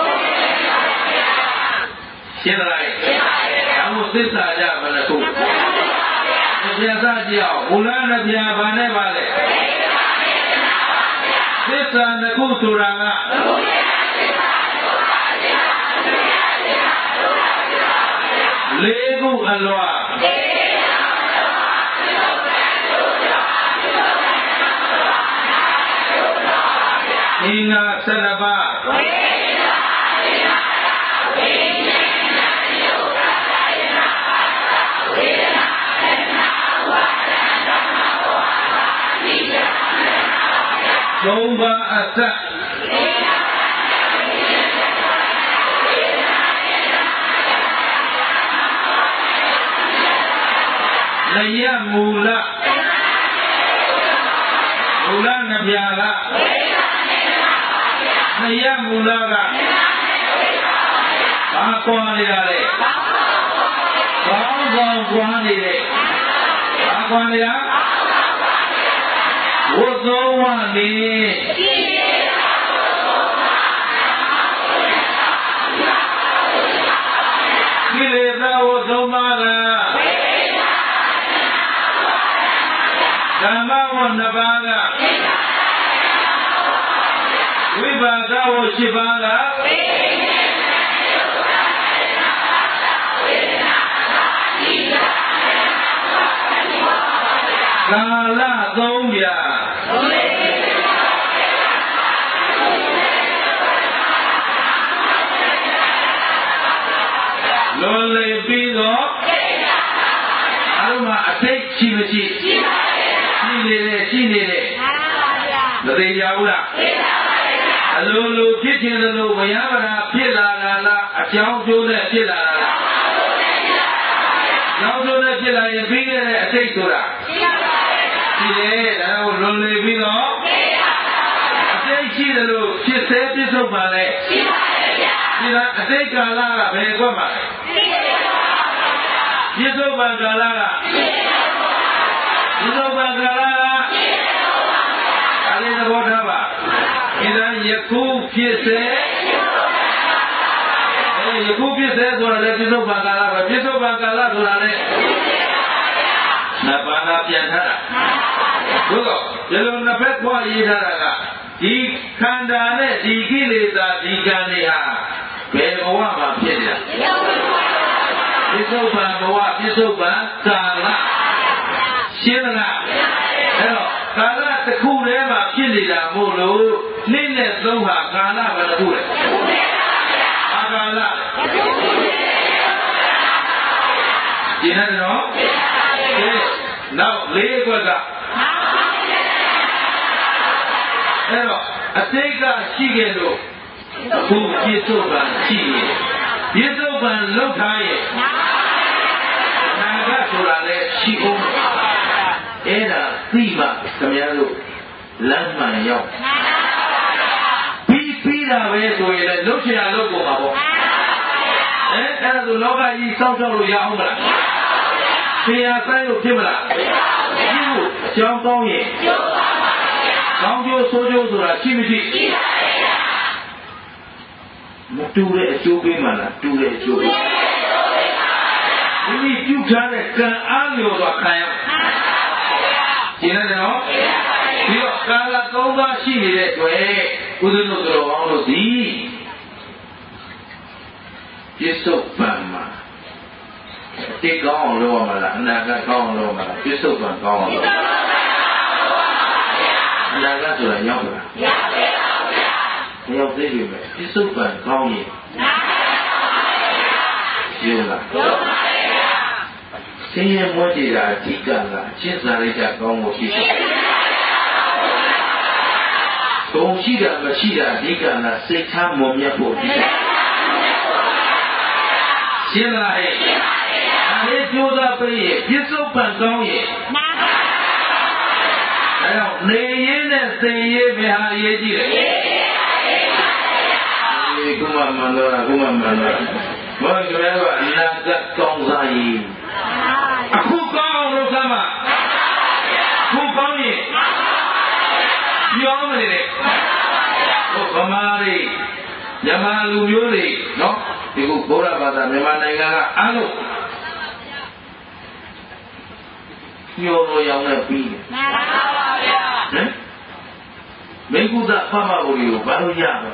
ရှင်းလိုက်အခုသစ္စာကြဘယ်နှခုသစ္စာကြည့်အောင်မူလနဲ့ပြဘာနဲ့ပါလဲသစ္စာနှစ်ခုဆိုတာကလေးခုအလွာအင်္ဂါ12ပါးသုံးပါးအစလယမူလနှစ်ပြာကလယမူလကဘာကွာနေတာလဲကောင်းကောင်းကွာနေတယ်ဘာကွာနေတာဝတ်သုံးဝနေကိလေသာဝတ်သုံးပါးကဓမ္မဝတ်နှစ်ပါးကဝိပါကဝတ်၈ပါးကကာလသုံးပြလွန်လေပြီးတော့အလုံးမှာအသိရှိမရှိရှိနေတယ်မသိကြဘူးလားအလိုလိုဖြစ်ခြင်းလိုမရမနာဖြစ်လာတာလားအကြောင်းကျိုးနဲ့ဖြစ်လာတာလားအကြောင်းကျိုးနဲ့ဖြစ်လာရင်ပြီးခဲ့တဲ့အသိဆိုတာရှိတယ်ဒါကိုလွန်လေပြီးတော့အသိရှိတယ်လို့ဖြစ်သေးပြစ္ဆုတ်ပါလေရှိပါတယ်ဗျာဒီကအသိကာလကဘယ်ကွက်ပါလဲပြစ္ဆုတ်ပံကာလကပြစ္ဆုတ်ပံကာလကအဲ့ဒီသဘောထားပါဒီကယခုဖြစ်စေယခုဖြစ်စေဆိုတာလည်းပြစ္ဆုတ်ပံကာလပဲပြစ္ဆုတ်ပံကာလဆိုတာလည်းနှစ်ပါးသာပြန်ထားတာသို့တော့ဒီလိုနှစ်ဖက်ခွာရေးထားတာကဒီခန္ဓာနဲ့ဒီကိလေသာဒီကံတွေဟာဘယ်ဘဝမှာဖြစ်ကြပြစ္ဆုတ်ပံဘဝပြစ္ဆုတ်ပံကာလရှင်းမလားအဲ့တော့ကာလတစ်ခုတည်းမှာဖြစ်နေတာမို့လို့နှစ်နဲ့သုံးဟာကာလဘယ်တစ်ခုလဲအာကာလဒီနဲ့တော့နောက်လေးခွက်ကအဲ့တော့အတိတ်ကရှိခဲ့လို့ခုပြစ္ဆုတ်ပံရှိရင်ပြစ္ဆုတ်ပံလောက်ထားရဲ့နာဂတ်ဆိုတာလည်းရှိအောင်အဲ့ဒါသိမှခင်ဗျားတို့လမ်းမှန်ရောက်ပြီးတာပဲဆိုရင်လည်းလုပ်ချင်ရလုပ်ကုန်ပါပေါ့အဲ့ဒါဆိုလောကကြီးစောင့်ရှောက်လို့ရအောင်မလားဆရာဆိုင်လို့ဖြစ်မလားဖြစ်ဖို့အကြောင်းကောင်းရင်ကောင်းကျိုးဆိုးကျိုးဆိုတာရှိမရှိမတူတဲ့အကျိုးပေးမှလားတူတဲ့အကျိုးပေးဒီပြုထားတဲ့ကံအားလျော်စွာခံရရှင်းတယ်နော်ပြီးတော့ကာလ၃ပါးရှိနေတဲ့အတွက်ကုသလို့တော်အောင်လို့ဒီပြစ္ဆုတ်ပံမှာတိတ်ကောင်းအောင်လုပ်ရမှာလားအနာဂတ်ကောင်းအောင်လုပ်မှာလားပြစ္ဆုတ်ပံကောင်းအောင်လုပ်အနာဂတ်ဆိုတာရောက်မလားရောက်ပါဗျာမရောက်သေးပြီမဲ့ပြစ္ဆုတ်ပံကောင်းရင်ရုံလားဆင်းရဲမွဲကြတာအဓိကလားအချင်းစာရိတ္တကောင်းဖို့ရှိတယ်။ဘုံရှိတာမရှိတာအဓိကလားစိတ်ထားမွန်မြတ်ဖို့ရှိတယ်။ရှင်းလားဟဲ့။အဲဒီကျိုးသားပေးရဲ့ပြစ္ဆုတ်ပံကောင်းရဲ့အဲတော့နေရင်းနဲ့သိရေးဘယ်ဟာအရေးကြီးလဲ။ကုမမန္တရာကုမမန္တရာဘာကြောင့်လဲကအနာဂတ်ကောင်းစားရေးအခုကောင်းအောင်လုပ်သမှာအခုကောင်းရင်ပြောမနေနဲ့ဟုတ်ဗမာတွေမြန်မာလူမျိုးတွေနော်ဒီခုဗုဒ္ဓဘာသာမြန်မာနိုင်ငံကအားလုံးညိုလိုရောင်နဲ့ပြီးတယ်မှန်ပါဗျာဟမ်မေကုသဖမဘုရားကိုဘာလို့ရမှာ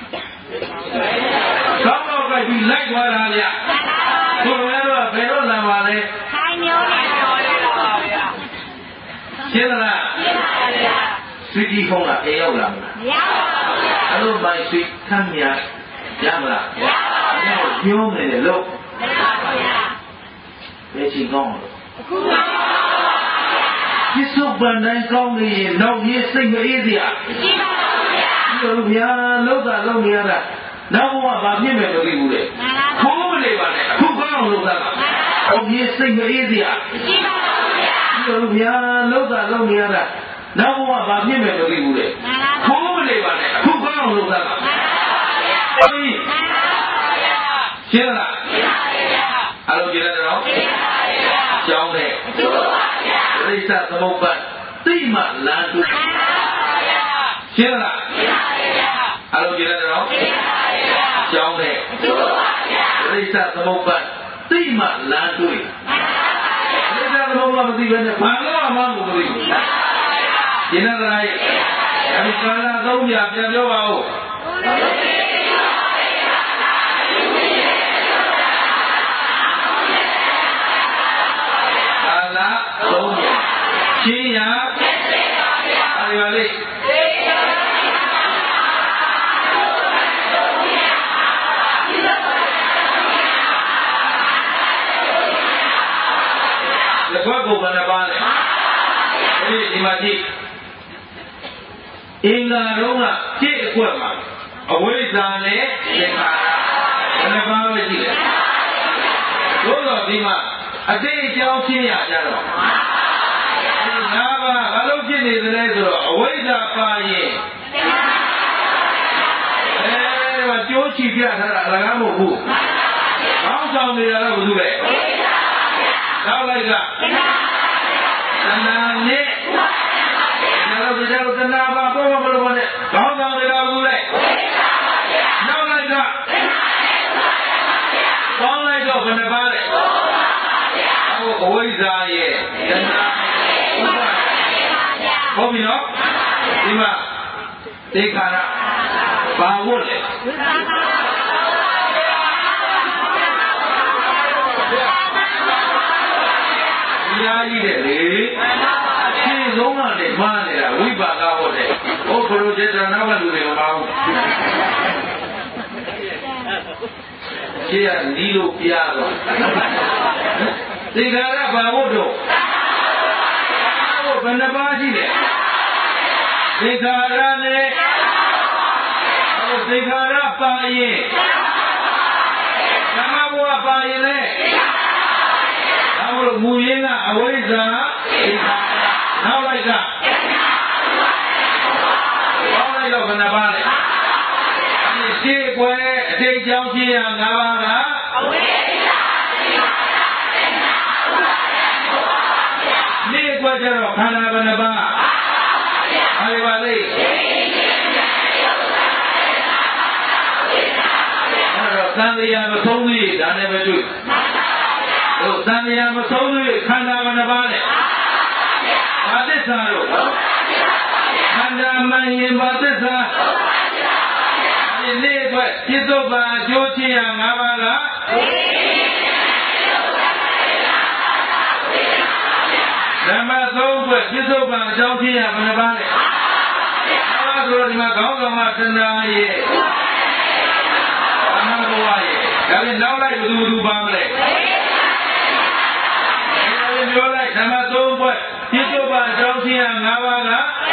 ကောင်းတော့ကြည့်လိုက်သွားတာဗျာသူလည်းတော့ဘယ်တော့လာပါလဲခိုင်းမျိုးနဲ့ပြောရပါဗျာရှင်းလားရှင်းပါဗျာစိတ်ကြီးဖုံးကအေးရောက်လာမလားမရပါဘူးဗျာအဲ့လိုမှစိတ်ခမ်းများရမလားမရပါဘူးညိုးနေတယ်လို့မရပါဘူးဗျာဘယ်ချိန်ကောင်းလို့အခုပါပြစ္ဆုတ်ပံတိုင်းကောင်းနေရင်နောက်ရေးစိတ်မအေးစရာမရှိပါဘူးဗျာဒီလိုဗျာလောက်တာလောက်နေရတာနောက်ဘဝဘာဖြစ်မယ်မသိဘူးလေခိုးမနေပါနဲ့အခုကောင်းအောင်လုပ်တာအောင်ရေးစိတ်မအေးစရာမရှိပါဘူးဗျာဒီလိုဗျာလောက်တာလောက်နေရတာနောက်ဘဝဘာဖြစ်မယ်မသိဘူးလေခိုးမနေပါနဲ့အခုကောင်းအောင်လုပ်တာဟုတ်ပြီရှင်းလားရှင်းပါဗျာအားလုံးကြည့်ရတော့ရှင်းပါဗျာကျောင်းနဲ့ကျိုးပါဗျာပရိစ္ဆသမုပ္ပါသိမှလမ်းတူရှင်းလားရှင်းပါဗျာအားလုံးကြည့်ရတော့ရှင်းပါဗျာကျောင်းနဲ့ကျိုးပါဗျာပရိစ္ဆသမုပ္ပါသိမှလမ်းတူပရိစ္ဆသမုပ္ပါမသိဘဲနဲ့ဘာလို့မှမသိဘူးရှင်းလားရဲ့အဲဒီကာလသုံးပြပြန်ပြောပါဦးသုံးရရှင်းရအဲဒီပါလေဒီဘက်ကိုဘယ်နှပါလဲဒီမှာကြည့်အင်္ဂါတော့ကကြည့်အကွက်မှာအဝိဇ္ဇာနဲ့သင်္ခါရဘယ်နှပါပဲကြည့်တယ်ဘုရားဒီမှာအတိတ်အကြောင်းရှင်းရကြတော့ငါးပါးဘာလို့ဖြစ်နေသလဲဆိုတော့အဝိဇ္ဇာပါရင်ကျိုးချီပြထားတာအလကားမဟုတ်ဘူးကောင်းဆောင်နေတာတော့ဘာလို့လဲနောက်လိုက်ကတဏှာနဲ့ကျွန်တော်တဏှာပါပေါ်မလို့နဲ့ခေါင်းဆောင်တွေကဘူးလိုက်နောက်လိုက်ကကောင်းလိုက်တော့ဘယ်နှပါလဲအဝိဇ္ဇာရဲ့တဏှာဟုတ်ပြီနော်ဒီမှာသေခါရဘာဝတ်လဲတရားကြီးတဲ့လေရှင်းဆုံးကလည်းမှားနေတာဝိပါကဟုတ်တယ်ဟိုပရိုဂျက်တာနောက်ကလူတွေမပါဘူးရှင်းရနီးလို့ပြားတော့သေခါရဘာဝတ်တော့ဘယ်နှပါးရှိလဲသေခါရနဲ့သေခါရပါရင်ဓမ္မဘဝပါရင်လေဒါမို့မူရင်းကအဝိဇ္ဇာသေခါရနောက်လိုက်ကပေါင်းလိုက်တော့ဘယ်နှပါးလဲဒီရှေ့ကွယ်အတိတ်ကြောင့်ရှင်းရ၅ပါးကအဝိဇ္ဇာနေ့ကွယ်ကျတော့ခန္ဓာဘယ်နှပါးအားပါလေသံဃာမဆုံးသေးဒါနဲ့ပဲတွေ့ဟုတ်သံဃာမဆုံးသေးခန္ဓာဘယ်နှပါးလဲဘာသစ္စာတို့ခန္ဓာမှန်ရင်ဘာသစ္စာဒီနေ့အတွက်จิตတုပ္ပံအကျိုးချင်းရ၅ပါးကဓမ္မသုံးအတွက်จิตတုပ္ပံအကြောင်းချင်းရဘယ်နှပါးလဲဘာလို့ဒီမှာခေါင်းဆောင်ကသဏ္ဍာန်ရဲ့အမှန်ဘဝရဲ့ဒါပြန်နောက်လိုက်ဘယ်သူပါမလဲဒီလိုပြောလိုက်ဓမ္မသုံးအတွက်จิตတုပ္ပံအကြောင်းချင်းရ၅ပါးက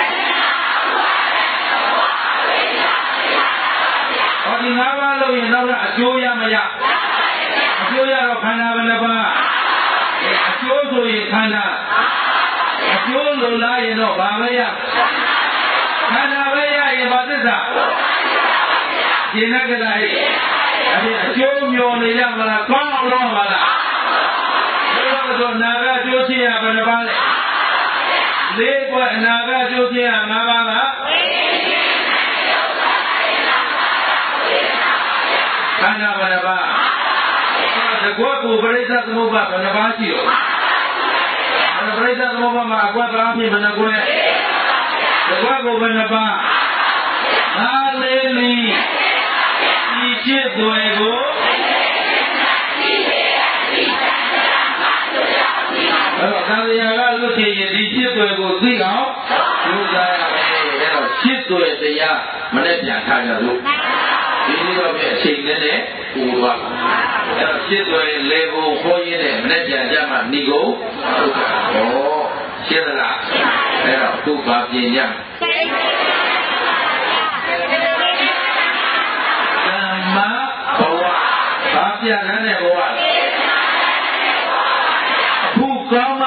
ဟောဒီ၅ပါးလို့ရင်နောက်ကအကျိုးရမရအကျိုးရတော့ခန္ဓာဘယ်နှပါးအကျိုးဆိုရင်ခန္ဓာအကျိုးလိုလားရင်တော့ဘာပဲရခန္ဓာပဲရရင်ဘာသစ္စာရှင်းတဲ့ကလေးအဲ့ဒီအကျိုးမျောနေရမလားကောင်းအောင်လုပ်ပါလားဘယ်လိုဆိုနာကအကျိုးချင်းရဘယ်နှပါးလဲလေးကွအနာကအကျိုးချင်းရ၅ပါးကခန္ဓာဘယ်နှပါးတကွက်ကိုပရိစ္ဆေသမုပ္ပါဘယ်နှပါးရှိတော့ပရိစ္ဆေသမုပ္ပါမှာအကွက်သားဖြင့်ဘယ်နှကွက်တကွက်ကိုဘယ်နှပါးသာလေးလီဒီချစ်သွယ်ကိုအဲ့တော့သာလျာကလွတ်ချင်ရင်ဒီချစ်သွယ်ကိုသိအောင်ယူစားရမယ်အဲ့တော့ချစ်သွယ်တရားမနဲ့ပြန်ထားကြလို့ဒီလိုတော့ပြအချိန်နဲ့ပူသွားပါအဲ့တော့ရှင်းသွယ်လေကိုခေါ်ရင်းနဲ့မနဲ့ပြန်ကြမှာဏိကိုဟုတ်ကဲ့ဟောရှင်းသလားအဲ့တော့သူ့ဘာပြင်ညဓမ္မဘဝဘာပြန်တဲ့ဘဝအခုကောင်းမှ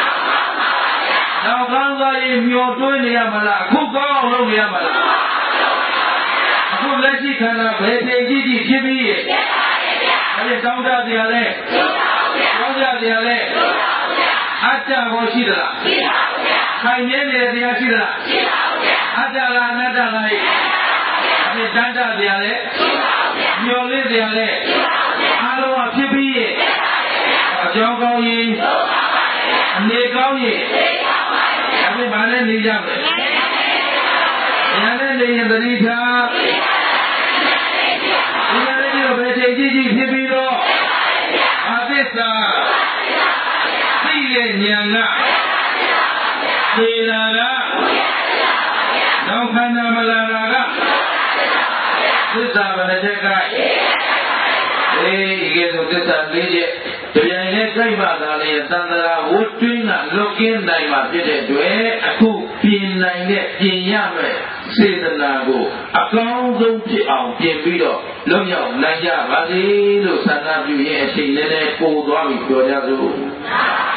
နောက်ကောင်းသွားရင်မျောတွေးနေရမလားအခုကောင်းအောင်လုပ်နေရမလားအခုလက်ရှိခန္ဓာဘယ်ချိန်ကြည့်ကြည့်ဖြစ်ပြီးရဲ့အဲ့ဒီတောင်းတစရာလဲတောင်းကြစရာလဲအတ္တဘောရှိသလားရှိပါဘူးခိုင်မြဲနေတဲ့တရားရှိသလားရှိပါဘူးအတ္တလားအနတ္တလားအဲ့ဒီတန်တစရာလဲရှိပါဘူးမျောလင့်စရာလဲရှိပါဘူးအားလုံးကဖြစ်ပြီးရဲ့အကြောင်းကောင်းရင်အနေကောင်းရင်အဲ့ဒီဘာနဲ့နေကြမလဲညာနဲ့နေရင်သတိထားဒီကနေ့တော့ဘယ်ချိန်ကြည့်ကြည့်ဖြစ်ပြီးတော့အသစ္စာသိတဲ့ဉာဏ်ကသေလာကနောက်ခန္ဓာမလာတာကသစ္စာဘယ်နှချက်ကဒီကဲဆိုသစ္စာ၄ချက်တရားနဲ့ကြိုက်ပါသားလေသံဃာဝတ်တွင်းကလွတ်ကင်းနိုင်မှာဖြစ်တဲ့အတွက်အခုပြင်နိုင်တဲ့ပြင်ရမယ်စေတနာကိုအကောင်းဆုံးဖြစ်အောင်ပြင်ပြီးတော့လွတ်ရောက်နိုင်ကြပါစေလို့ဆန္ဒပြုရင်အချိန်နဲ့ပို့သွားပြီးပြောကြစို့